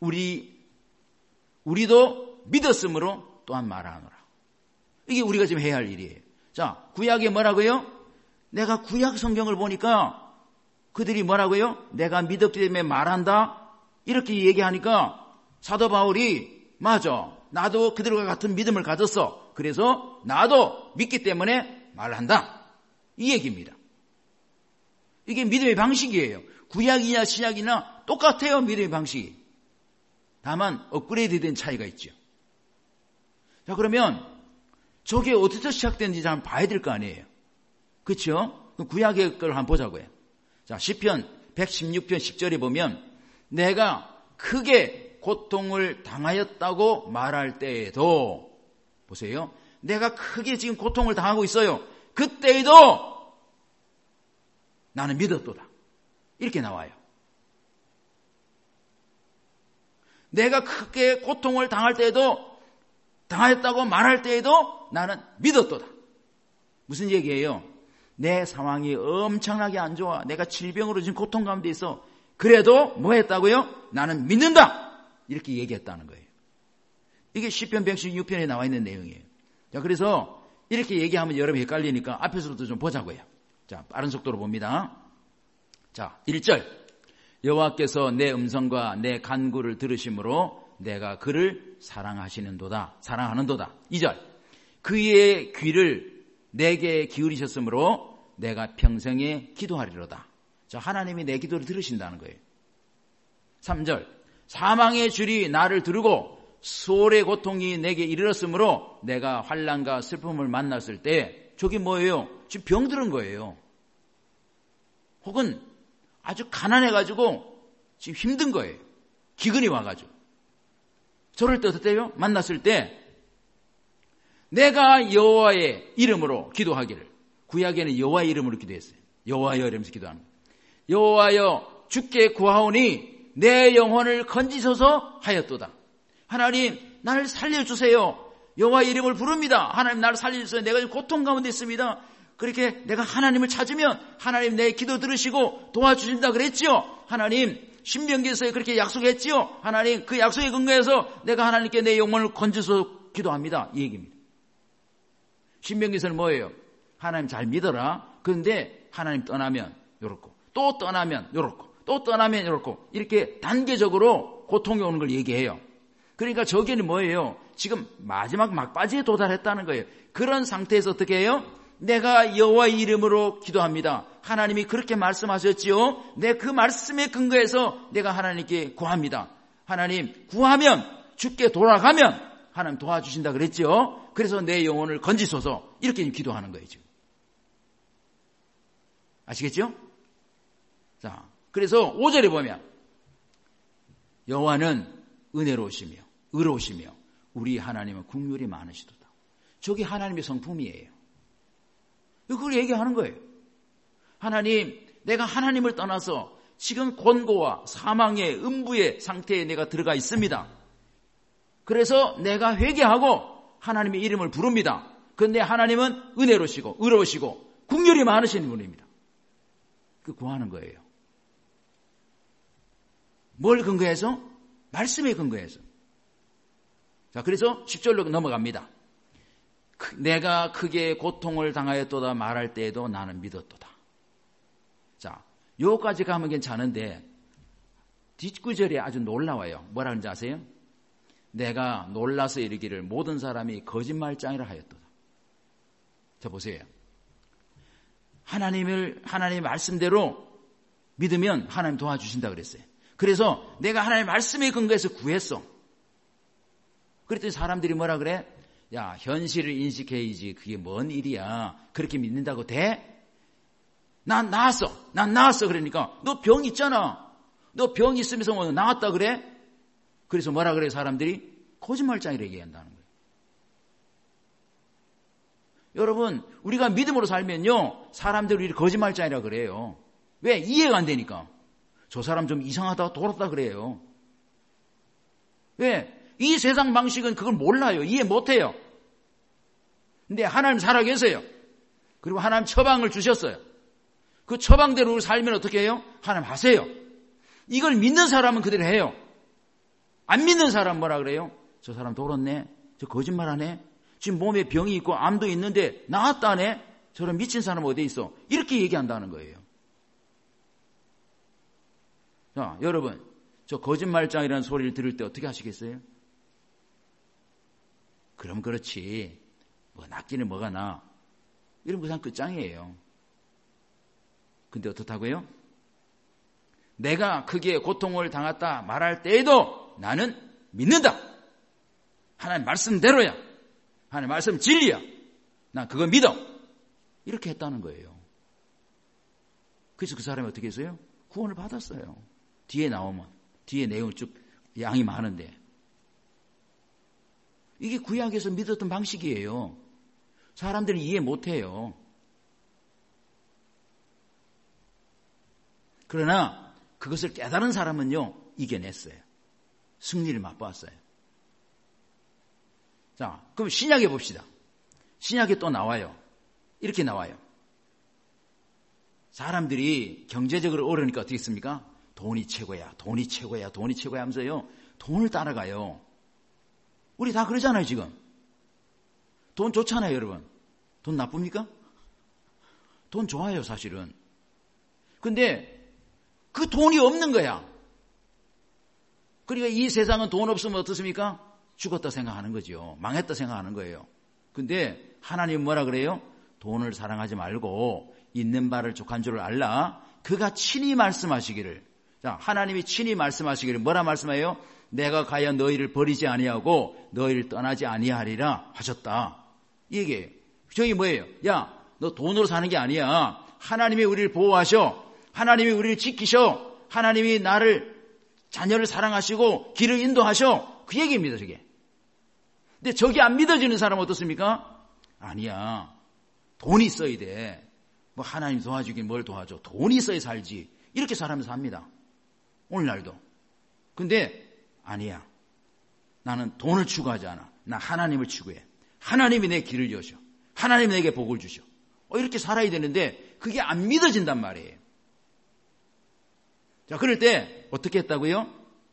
우리도 믿었으므로 또한 말하노라. 이게 우리가 지금 해야 할 일이에요. 자, 구약에 뭐라고요? 내가 구약 성경을 보니까 그들이 뭐라고요? 내가 믿었기 때문에 말한다? 이렇게 얘기하니까 사도 바울이 맞아. 나도 그들과 같은 믿음을 가졌어. 그래서 나도 믿기 때문에 말한다. 이 얘기입니다. 이게 믿음의 방식이에요. 구약이나 신약이나 똑같아요. 믿음의 방식이. 다만 업그레이드된 차이가 있죠. 자, 그러면 저게 어디서 시작됐는지 한번 봐야 될 거 아니에요. 그렇죠? 구약의 걸 한번 보자고요. 자, 시편 116편 10절에 보면 내가 크게 고통을 당하였다고 말할 때에도 보세요. 내가 크게 지금 고통을 당하고 있어요. 그때에도 나는 믿었도다. 이렇게 나와요. 내가 크게 고통을 당하였다고 말할 때에도 나는 믿었도다. 무슨 얘기예요? 내 상황이 엄청나게 안 좋아. 내가 질병으로 지금 고통 가운데 있어. 그래도 뭐 했다고요? 나는 믿는다. 이렇게 얘기했다는 거예요. 이게 시편 116편에 나와 있는 내용이에요. 자, 그래서 이렇게 얘기하면 여러분이 헷갈리니까 앞에서부터 좀 보자고요. 자, 빠른 속도로 봅니다. 자, 1절. 여호와께서 내 음성과 내 간구를 들으심으로 내가 그를 사랑하는도다. 2절. 그의 귀를 내게 기울이셨으므로 내가 평생에 기도하리로다. 자, 하나님이 내 기도를 들으신다는 거예요. 3절. 사망의 줄이 나를 두르고 수월의 고통이 내게 이르렀으므로 내가 환난과 슬픔을 만났을 때 저게 뭐예요? 지금 병들은 거예요. 혹은 아주 가난해가지고 지금 힘든 거예요. 기근이 와가지고. 저럴 때 어때요? 만났을 때 내가 여호와의 이름으로 기도하기를. 구약에는 여호와의 이름으로 기도했어요. 여호와여 이러면서 기도하는 거예요. 여호와여 주께 구하오니 내 영혼을 건지소서 하였도다. 하나님 나를 살려주세요. 여호와의 이름을 부릅니다. 하나님 나를 살려주세요. 내가 지금 고통 가운데 있습니다. 그렇게 내가 하나님을 찾으면 하나님 내 기도 들으시고 도와주신다 그랬지요. 하나님 신명기에서 그렇게 약속했지요. 하나님 그 약속에 근거해서 내가 하나님께 내 영혼을 건져서 기도합니다. 이 얘기입니다. 신명기에서는 뭐예요? 하나님 잘 믿어라. 그런데 하나님 떠나면 요렇고 또 떠나면 요렇고 또 떠나면 요렇고 이렇게 단계적으로 고통이 오는 걸 얘기해요. 그러니까 저기는 뭐예요? 지금 마지막 막바지에 도달했다는 거예요. 그런 상태에서 어떻게 해요? 내가 여호와의 이름으로 기도합니다. 하나님이 그렇게 말씀하셨지요. 내 그 말씀에 근거해서 내가 하나님께 구합니다. 하나님 구하면 주께 돌아가면 하나님 도와주신다 그랬지요. 그래서 내 영혼을 건지소서 이렇게 기도하는 거예요. 지금. 아시겠죠? 자, 그래서 5절에 보면 여호와는 은혜로우시며 의로우시며 우리 하나님은 긍휼이 많으시도다. 저게 하나님의 성품이에요. 그걸 얘기하는 거예요. 하나님, 내가 하나님을 떠나서 지금 곤고와 사망의 음부의 상태에 내가 들어가 있습니다. 그래서 내가 회개하고 하나님의 이름을 부릅니다. 그런데 하나님은 은혜로우시고 의로우시고 긍휼이 많으신 분입니다. 그 구하는 거예요. 뭘 근거해서? 말씀에 근거해서. 자, 그래서 10절로 넘어갑니다. 내가 크게 고통을 당하였도다 말할 때에도 나는 믿었도다. 자, 요까지 가면 괜찮은데 뒷구절이 아주 놀라워요. 뭐라 그런지 아세요? 내가 놀라서 이르기를 모든 사람이 거짓말장이라 하였도다. 자, 보세요. 하나님의 말씀대로 믿으면 하나님 도와주신다 그랬어요. 그래서 내가 하나님의 말씀에 근거해서 구했어. 그랬더니 사람들이 뭐라 그래? 야, 현실을 인식해야지. 그게 뭔 일이야. 그렇게 믿는다고 돼? 난 나았어. 그러니까 너 병 있잖아. 너 병 있으면서 뭐 나았다 그래? 그래서 뭐라 그래? 사람들이 거짓말장이라 얘기한다는 거예요. 여러분, 우리가 믿음으로 살면요, 사람들이 우리를 거짓말장이라 그래요. 왜? 이해가 안 되니까. 저 사람 좀 이상하다, 돌았다 그래요. 왜? 이 세상 방식은 그걸 몰라요. 이해 못해요. 근데 하나님 살아계세요. 그리고 하나님 처방을 주셨어요. 그 처방대로 살면 어떻게 해요? 하나님 하세요. 이걸 믿는 사람은 그대로 해요. 안 믿는 사람은 뭐라 그래요? 저 사람 돌았네. 저 거짓말하네. 지금 몸에 병이 있고 암도 있는데 나았다네. 저런 미친 사람은 어디 있어? 이렇게 얘기한다는 거예요. 자, 여러분, 저 거짓말장이라는 소리를 들을 때 어떻게 하시겠어요? 그럼 그렇지. 뭐 낫기는 뭐가 나. 이런 거 그냥 끝장이에요. 근데 어떻다고요? 내가 크게 고통을 당했다 말할 때에도 나는 믿는다. 하나님 말씀대로야. 하나님 말씀 진리야. 난 그거 믿어. 이렇게 했다는 거예요. 그래서 그 사람이 어떻게 했어요? 구원을 받았어요. 뒤에 나오면. 뒤에 내용 쭉 양이 많은데. 이게 구약에서 믿었던 방식이에요. 사람들이 이해 못해요. 그러나 그것을 깨달은 사람은요, 이겨냈어요. 승리를 맛보았어요. 자, 그럼 신약에 봅시다. 신약에 또 나와요. 이렇게 나와요. 사람들이 경제적으로 어려우니까 어떻게 했습니까? 돈이 최고야, 돈이 최고야, 돈이 최고야 하면서요, 돈을 따라가요. 우리 다 그러잖아요, 지금. 돈 좋잖아요, 여러분. 돈 나쁩니까? 돈 좋아요, 사실은. 근데 그 돈이 없는 거야. 그러니까 이 세상은 돈 없으면 어떻습니까? 죽었다 생각하는 거죠. 망했다 생각하는 거예요. 근데 하나님 뭐라 그래요? 돈을 사랑하지 말고 있는 바를 족한 줄을 알라. 그가 친히 말씀하시기를. 자, 하나님이 친히 말씀하시기를 뭐라 말씀해요? 내가 과연 너희를 버리지 아니하고 너희를 떠나지 아니하리라 하셨다. 이게 저기 뭐예요? 야, 너 돈으로 사는 게 아니야. 하나님이 우리를 보호하셔. 하나님이 우리를 지키셔. 하나님이 나를 자녀를 사랑하시고 길을 인도하셔. 그 얘기입니다, 저게. 근데 저게 안 믿어지는 사람은 어떻습니까? 아니야. 돈이 있어야 돼. 뭐 하나님 도와주긴 뭘 도와줘. 돈이 있어야 살지. 이렇게 사람이 삽니다. 오늘날도. 근데 아니야. 나는 돈을 추구하지 않아. 나 하나님을 추구해. 하나님이 내 길을 여셔. 하나님이 내게 복을 주셔. 이렇게 살아야 되는데 그게 안 믿어진단 말이에요. 자, 그럴 때 어떻게 했다고요?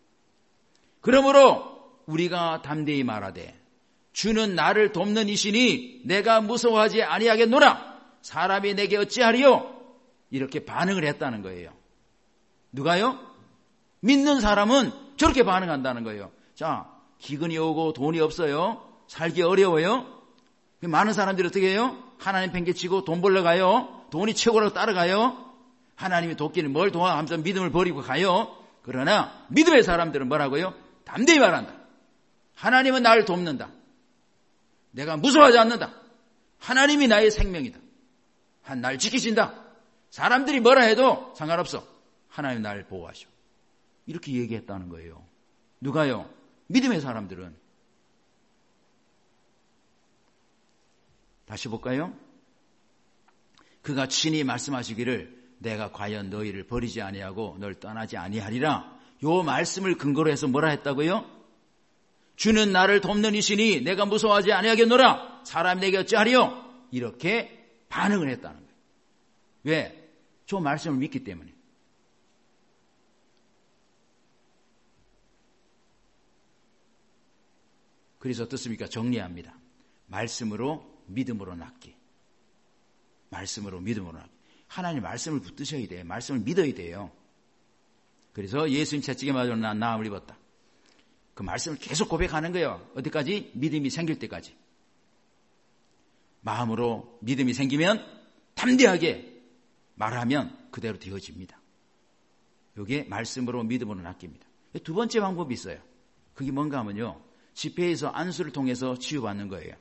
그러므로 우리가 담대히 말하되 주는 나를 돕는 이시니 내가 무서워하지 아니하겠노라. 사람이 내게 어찌하리요? 이렇게 반응을 했다는 거예요. 누가요? 믿는 사람은 저렇게 반응한다는 거예요. 자, 기근이 오고 돈이 없어요. 살기 어려워요. 많은 사람들이 어떻게 해요? 하나님 팽개치고 돈 벌러 가요. 돈이 최고라고 따라가요. 하나님이 돕기는 뭘 도와 하면서 믿음을 버리고 가요. 그러나 믿음의 사람들은 뭐라고요? 담대히 말한다. 하나님은 나를 돕는다. 내가 무서워하지 않는다. 하나님이 나의 생명이다. 나를 지키신다. 사람들이 뭐라 해도 상관없어. 하나님 나를 보호하셔. 이렇게 얘기했다는 거예요. 누가요? 믿음의 사람들은. 다시 볼까요? 그가 친히 말씀하시기를 내가 과연 너희를 버리지 아니하고 널 떠나지 아니하리라. 요 말씀을 근거로 해서 뭐라 했다고요? 주는 나를 돕는 이시니 내가 무서워하지 아니하겠노라. 사람이 내게 어찌하리요? 이렇게 반응을 했다는 거예요. 왜? 저 말씀을 믿기 때문에. 그래서 어떻습니까? 정리합니다. 말씀으로 믿음으로 낫기. 말씀으로 믿음으로 낫기. 하나님 말씀을 붙드셔야 돼요. 말씀을 믿어야 돼요. 그래서 예수님 채찍에 맞아 나음을 입었다. 그 말씀을 계속 고백하는 거예요. 어디까지? 믿음이 생길 때까지. 마음으로 믿음이 생기면 담대하게 말하면 그대로 되어집니다. 이게 말씀으로 믿음으로 낚입니다. 두 번째 방법이 있어요. 그게 뭔가 하면요. 집회에서 안수를 통해서 치유받는 거예요.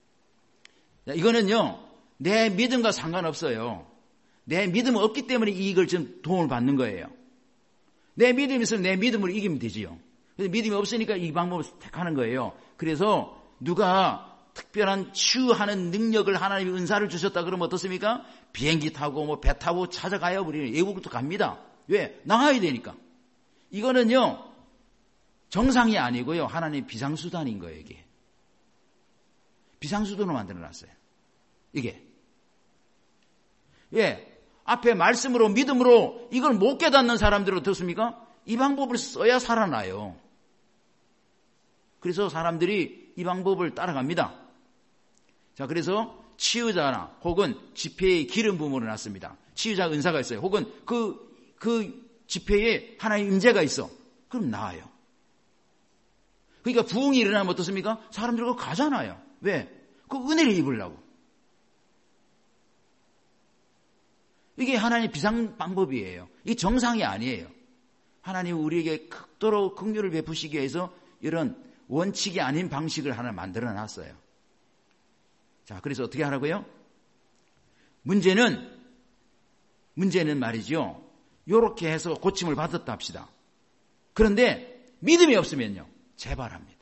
이거는요. 내 믿음과 상관없어요. 내 믿음은 없기 때문에 이걸 좀 도움을 받는 거예요. 내 믿음이 있으면 내 믿음으로 이기면 되지요. 그래서 믿음이 없으니까 이 방법을 택하는 거예요. 그래서 누가 특별한 치유하는 능력을 하나님의 은사를 주셨다 그러면 어떻습니까? 비행기 타고 배 타고 찾아가요. 우리는 외국도 갑니다. 왜? 나가야 되니까. 이거는요. 정상이 아니고요. 하나님의 비상수단인 거예요. 이게. 비상수단으로 만들어놨어요. 이게. 왜? 앞에 말씀으로 믿음으로 이걸 못 깨닫는 사람들은 어떻습니까? 이 방법을 써야 살아나요. 그래서 사람들이 이 방법을 따라갑니다. 자, 그래서 치유자나 혹은 집회에 기름 부음으로 놨습니다. 치유자 은사가 있어요. 혹은 그 집회에 하나의 임재가 있어. 그럼 나아요. 그러니까 부흥이 일어나면 어떻습니까? 사람들 그거 가잖아요. 왜? 그 은혜를 입으려고. 이게 하나님의 비상 방법이에요. 이게 정상이 아니에요. 하나님 우리에게 극도로 긍휼을 베푸시기 위해서 이런 원칙이 아닌 방식을 하나 만들어 놨어요. 자, 그래서 어떻게 하라고요? 문제는 말이죠. 요렇게 해서 고침을 받았다 합시다. 그런데 믿음이 없으면요. 재발합니다.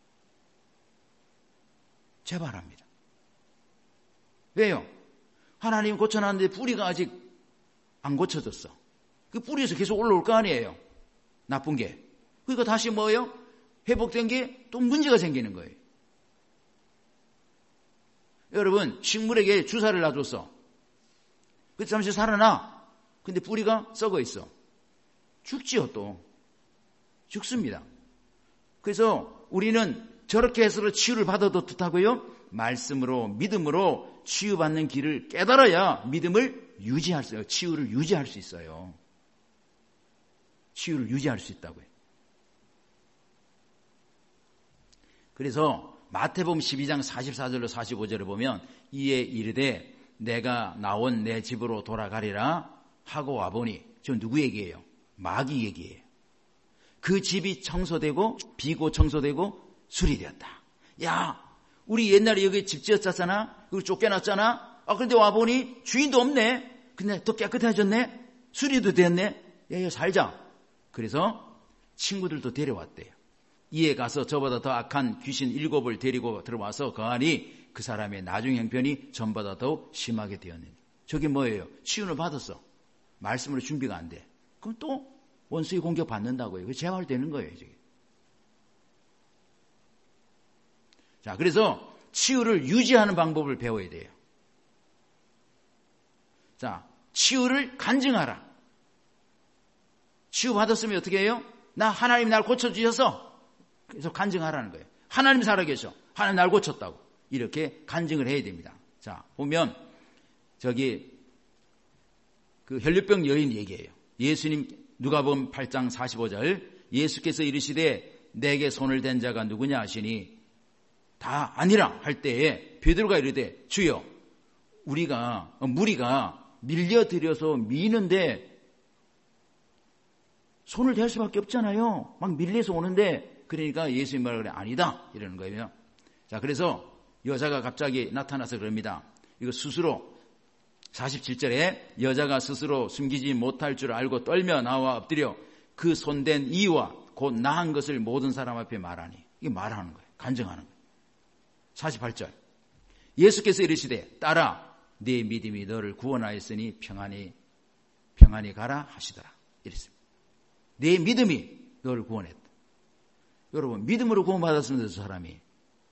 재발합니다. 왜요? 하나님 고쳐놨는데 뿌리가 아직 안 고쳐졌어. 그 뿌리에서 계속 올라올 거 아니에요. 나쁜 게. 그러니까 다시 뭐예요? 회복된 게 또 문제가 생기는 거예요. 여러분, 식물에게 주사를 놔줬어. 그 잠시 살아나. 근데 뿌리가 썩어 있어. 죽지요, 또. 죽습니다. 그래서 우리는 저렇게 해서 치유를 받아도 어떻다고요? 말씀으로, 믿음으로 치유받는 길을 깨달아야 믿음을 유지할 수 있어요. 치유를 유지할 수 있어요. 치유를 유지할 수 있다고요. 그래서 마태복음 12장 44절로 45절을 보면 이에 이르되 내가 나온 내 집으로 돌아가리라 하고 와보니 지금 누구 얘기예요? 마귀 얘기예요. 그 집이 청소되고 비고 청소되고 수리되었다. 야, 우리 옛날에 여기 집 지었잖아. 그리고 쫓겨났잖아. 그런데 와보니 주인도 없네. 근데 더 깨끗해졌네. 수리도 됐네. 야, 살자. 그래서 친구들도 데려왔대요. 이에 가서 저보다 더 악한 귀신 7을 데리고 들어와서 거하니 그 사람의 나중 형편이 전보다 더욱 심하게 되었느니. 저게 뭐예요? 치유를 받았어. 말씀으로 준비가 안 돼. 그럼 또 원수의 공격 받는다고요. 그게 재발되는 거예요. 저게. 자, 그래서 치유를 유지하는 방법을 배워야 돼요. 자, 치유를 간증하라. 치유 받았으면 어떻게 해요? 나 하나님 날 고쳐주셔서 그래서 간증하라는 거예요. 하나님 살아계셔. 하나님 날 고쳤다고. 이렇게 간증을 해야 됩니다. 자, 보면 저기 그 혈류병 여인 얘기예요. 예수님 누가복음 8장 45절 예수께서 이르시되 내게 손을 댄 자가 누구냐 하시니 다 아니라 할 때에 베드로가 이르되 주여 무리가 밀려들여서 미는데 손을 댈 수밖에 없잖아요. 막 밀려서 오는데 그러니까 예수님 말을 그래 아니다 이러는 거예요. 자, 그래서 여자가 갑자기 나타나서 그럽니다. 이거 스스로 47절에 여자가 스스로 숨기지 못할 줄 알고 떨며 나와 엎드려 그 손댄 이유와 곧 나은 것을 모든 사람 앞에 말하니. 이게 말하는 거예요. 간증하는 거예요. 48절 예수께서 이르시되 딸아 네 믿음이 너를 구원하였으니 평안히 가라 하시더라. 이랬습니다. 네 믿음이 너를 구원했다. 여러분 믿음으로 구원받았습니다. 저 사람이.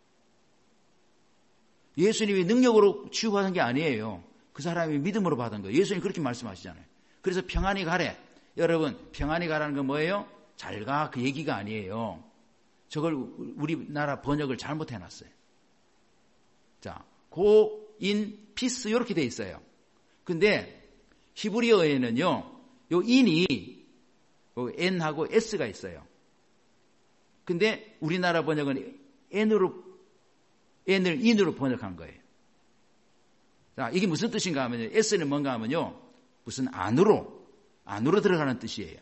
예수님이 능력으로 치유받은 게 아니에요. 그 사람이 믿음으로 받은 거예요. 예수님 그렇게 말씀하시잖아요. 그래서 평안히 가래. 여러분 평안히 가라는 건 뭐예요? 잘 가 그 얘기가 아니에요. 저걸 우리나라 번역을 잘못해놨어요. 자, go in peace 이렇게 돼 있어요. 근데 히브리어에는요, 요 인이 N하고 S가 있어요. 근데 우리나라 번역은 N을 인으로 번역한 거예요. 자, 이게 무슨 뜻인가 하면요, S는 뭔가 하면요, 무슨 안으로 들어가는 뜻이에요.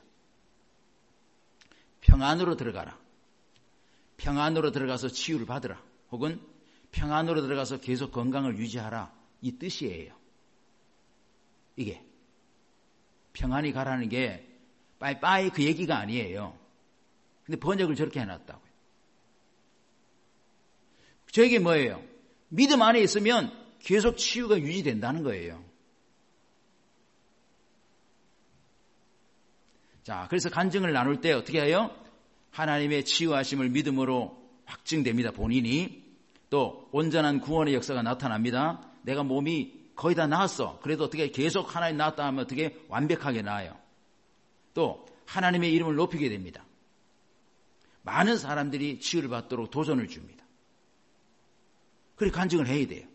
평안으로 들어가라. 평안으로 들어가서 치유를 받으라. 혹은 평안으로 들어가서 계속 건강을 유지하라. 이 뜻이에요. 이게. 평안히 가라는 게 빠이빠이 그 얘기가 아니에요. 근데 번역을 저렇게 해놨다고요. 저에게 뭐예요? 믿음 안에 있으면 계속 치유가 유지된다는 거예요. 자, 그래서 간증을 나눌 때 어떻게 해요? 하나님의 치유하심을 믿음으로 확증됩니다. 본인이. 또 온전한 구원의 역사가 나타납니다. 내가 몸이 거의 다 나았어. 그래도 어떻게 계속 하나님 나았다 하면 어떻게 완벽하게 나아요. 또 하나님의 이름을 높이게 됩니다. 많은 사람들이 치유를 받도록 도전을 줍니다. 그렇게 간증을 해야 돼요.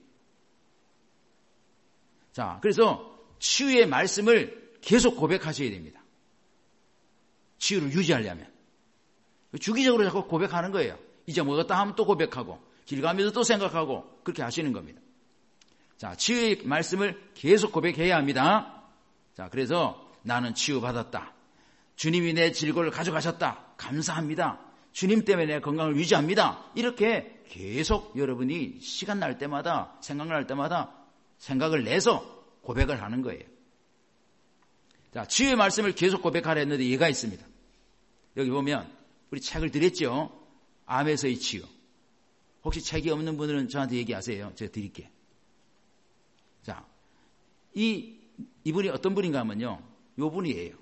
자, 그래서 치유의 말씀을 계속 고백하셔야 됩니다. 치유를 유지하려면. 주기적으로 자꾸 고백하는 거예요. 이제 먹었다 하면 또 고백하고 길 가면서 또 생각하고 그렇게 하시는 겁니다. 자, 치유의 말씀을 계속 고백해야 합니다. 자, 그래서 나는 치유받았다. 주님이 내 질고를 가져가셨다. 감사합니다. 주님 때문에 내 건강을 유지합니다. 이렇게 계속 여러분이 시간 날 때마다 생각날 때마다 생각을 내서 고백을 하는 거예요. 자, 치유의 말씀을 계속 고백하려 했는데 예가 있습니다. 여기 보면 우리 책을 드렸죠. 암에서의 치유. 혹시 책이 없는 분들은 저한테 얘기하세요. 제가 드릴게요. 자, 이분이 어떤 분인가 하면요. 요 분이에요.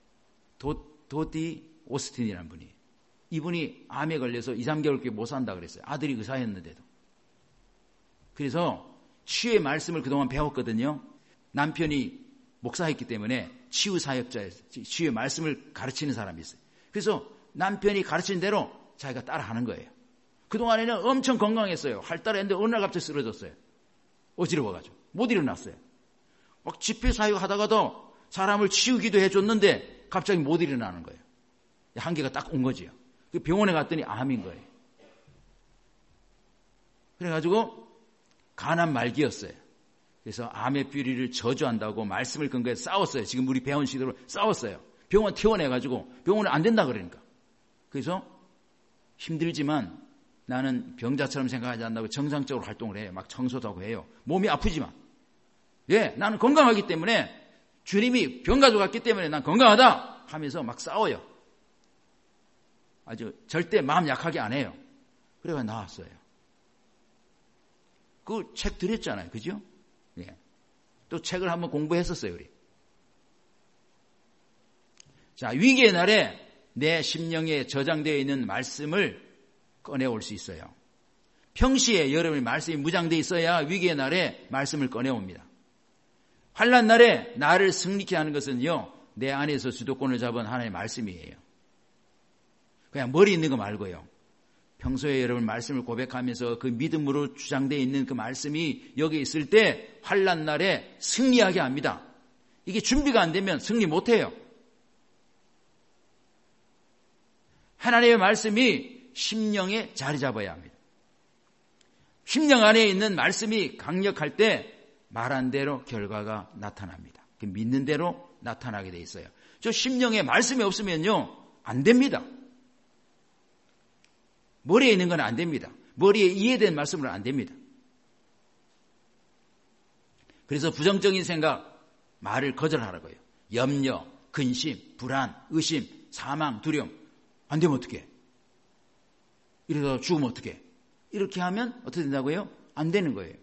도디 오스틴이라는 분이에요. 이분이 암에 걸려서 2, 3개월밖에 못 산다 그랬어요. 아들이 의사였는데도. 그래서 치유의 말씀을 그동안 배웠거든요. 남편이 목사했기 때문에 치유 사역자였어요. 치유의 말씀을 가르치는 사람이 있어요. 그래서 남편이 가르친 대로 자기가 따라 하는 거예요. 그동안에는 엄청 건강했어요. 활달했는데 어느 날 갑자기 쓰러졌어요. 어지러워가지고. 못 일어났어요. 막 집회 사역 하다가도 사람을 치우기도 해줬는데 갑자기 못 일어나는 거예요. 한계가 딱 온 거지요. 병원에 갔더니 암인 거예요. 그래가지고 간암 말기였어요. 그래서 암의 뿌리를 저주한다고 말씀을 근거해서 싸웠어요. 지금 우리 배운 시대로 싸웠어요. 병원 퇴원해가지고 병원에 안 된다 그러니까. 그래서 힘들지만 나는 병자처럼 생각하지 않는다고 정상적으로 활동을 해요. 막 청소도 하고 해요. 몸이 아프지만. 예, 나는 건강하기 때문에 주님이 병 가져갔기 때문에 난 건강하다 하면서 막 싸워요. 아주 절대 마음 약하게 안 해요. 그래가 나왔어요. 그 책 드렸잖아요. 그죠? 예. 또 책을 한번 공부했었어요, 우리. 자, 위기의 날에 내 심령에 저장되어 있는 말씀을 꺼내올 수 있어요. 평시에 여러분의 말씀이 무장되어 있어야 위기의 날에 말씀을 꺼내옵니다. 환난 날에 나를 승리케 하는 것은요, 내 안에서 주도권을 잡은 하나님의 말씀이에요. 그냥 머리 있는 거 말고요. 평소에 여러분 말씀을 고백하면서 그 믿음으로 주장되어 있는 그 말씀이 여기 있을 때 환난 날에 승리하게 합니다. 이게 준비가 안 되면 승리 못해요. 하나님의 말씀이 심령에 자리 잡아야 합니다. 심령 안에 있는 말씀이 강력할 때 말한 대로 결과가 나타납니다. 믿는 대로 나타나게 돼 있어요. 저 심령에 말씀이 없으면요, 안 됩니다. 머리에 있는 건 안 됩니다. 머리에 이해된 말씀은 안 됩니다. 그래서 부정적인 생각, 말을 거절하라고요. 염려, 근심, 불안, 의심, 사망, 두려움. 안 되면 어떡해? 이러다 죽으면 어떡해? 이렇게 하면 어떻게 된다고요? 안 되는 거예요.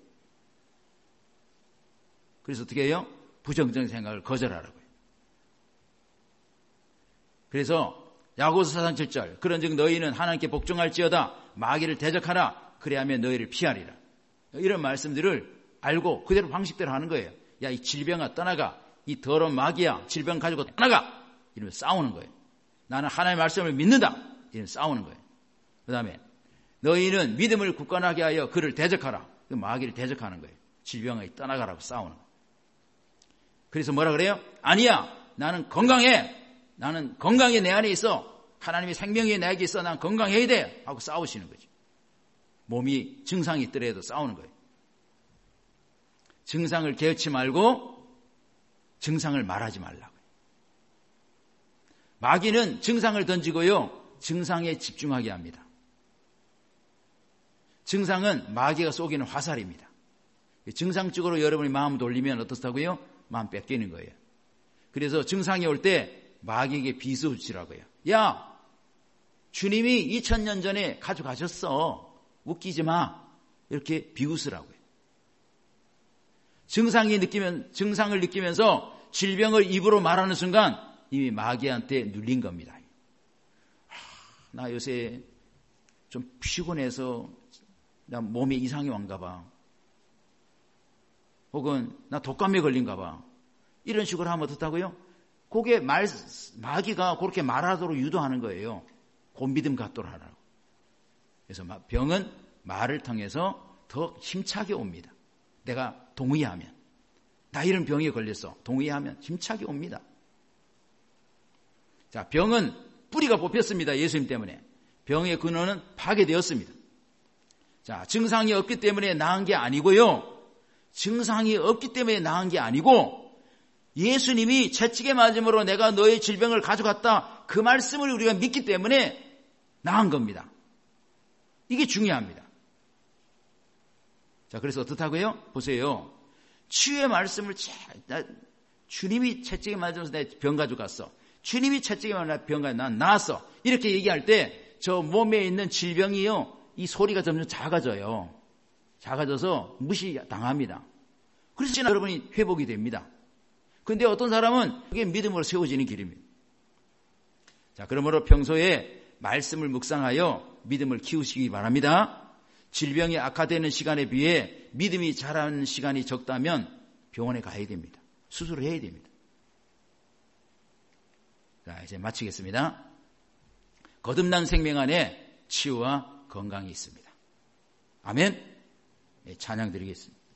그래서 어떻게 해요? 부정적인 생각을 거절하라고요. 그래서 야고보서 4장 7절 그런즉 너희는 하나님께 복종할지어다 마귀를 대적하라 그래야면 너희를 피하리라. 이런 말씀들을 알고 그대로 방식대로 하는 거예요. 야, 이 질병아 떠나가. 이 더러운 마귀야 질병 가지고 떠나가. 이러면서 싸우는 거예요. 나는 하나님의 말씀을 믿는다. 이러면서 싸우는 거예요. 그 다음에 너희는 믿음을 굳건하게 하여 그를 대적하라. 그 마귀를 대적하는 거예요. 질병아 떠나가라고 싸우는 거예요. 그래서 뭐라 그래요? 아니야, 나는 건강해. 나는 건강이 내 안에 있어. 하나님의 생명이 내게 있어. 난 건강해야 돼. 하고 싸우시는 거죠. 몸이 증상이 있더라도 싸우는 거예요. 증상을 개의치 말고 증상을 말하지 말라고요. 마귀는 증상을 던지고요, 증상에 집중하게 합니다. 증상은 마귀가 쏘기는 화살입니다. 증상 쪽으로 여러분이 마음 돌리면 어떻다고요? 마음 뺏기는 거예요. 그래서 증상이 올 때 마귀에게 비수치라고요. 야, 주님이 2000년 전에 가져가셨어. 웃기지 마. 이렇게 비웃으라고요. 증상을 느끼면서 질병을 입으로 말하는 순간 이미 마귀한테 눌린 겁니다. 나 요새 좀 피곤해서 나 몸에 이상이 왔가 봐. 혹은 나 독감에 걸린가 봐. 이런 식으로 하면 어떻다고요? 그게 마귀가 그렇게 말하도록 유도하는 거예요. 곤비듬 갖도록 하라고. 그래서 병은 말을 통해서 더 힘차게 옵니다. 내가 동의하면. 나 이런 병에 걸렸어. 동의하면 힘차게 옵니다. 자, 병은 뿌리가 뽑혔습니다. 예수님 때문에. 병의 근원은 파괴되었습니다. 자, 증상이 없기 때문에 나은 게 아니고요. 증상이 없기 때문에 나은 게 아니고 예수님이 채찍에 맞음으로 내가 너의 질병을 가져갔다. 그 말씀을 우리가 믿기 때문에 나은 겁니다. 이게 중요합니다. 자, 그래서 어떻다고요? 보세요. 치유의 말씀을 주님이 채찍에 맞으면서 내 병 가져갔어. 주님이 채찍에 맞으면서 병 가져갔어. 난 나았어. 이렇게 얘기할 때 저 몸에 있는 질병이요, 이 소리가 점점 작아져요. 작아져서 무시당합니다. 그래서 여러분이 회복이 됩니다. 그런데 어떤 사람은 그게 믿음으로 세워지는 길입니다. 자, 그러므로 평소에 말씀을 묵상하여 믿음을 키우시기 바랍니다. 질병이 악화되는 시간에 비해 믿음이 자라는 시간이 적다면 병원에 가야 됩니다. 수술을 해야 됩니다. 자, 이제 마치겠습니다. 거듭난 생명 안에 치유와 건강이 있습니다. 아멘. 찬양 드리겠습니다.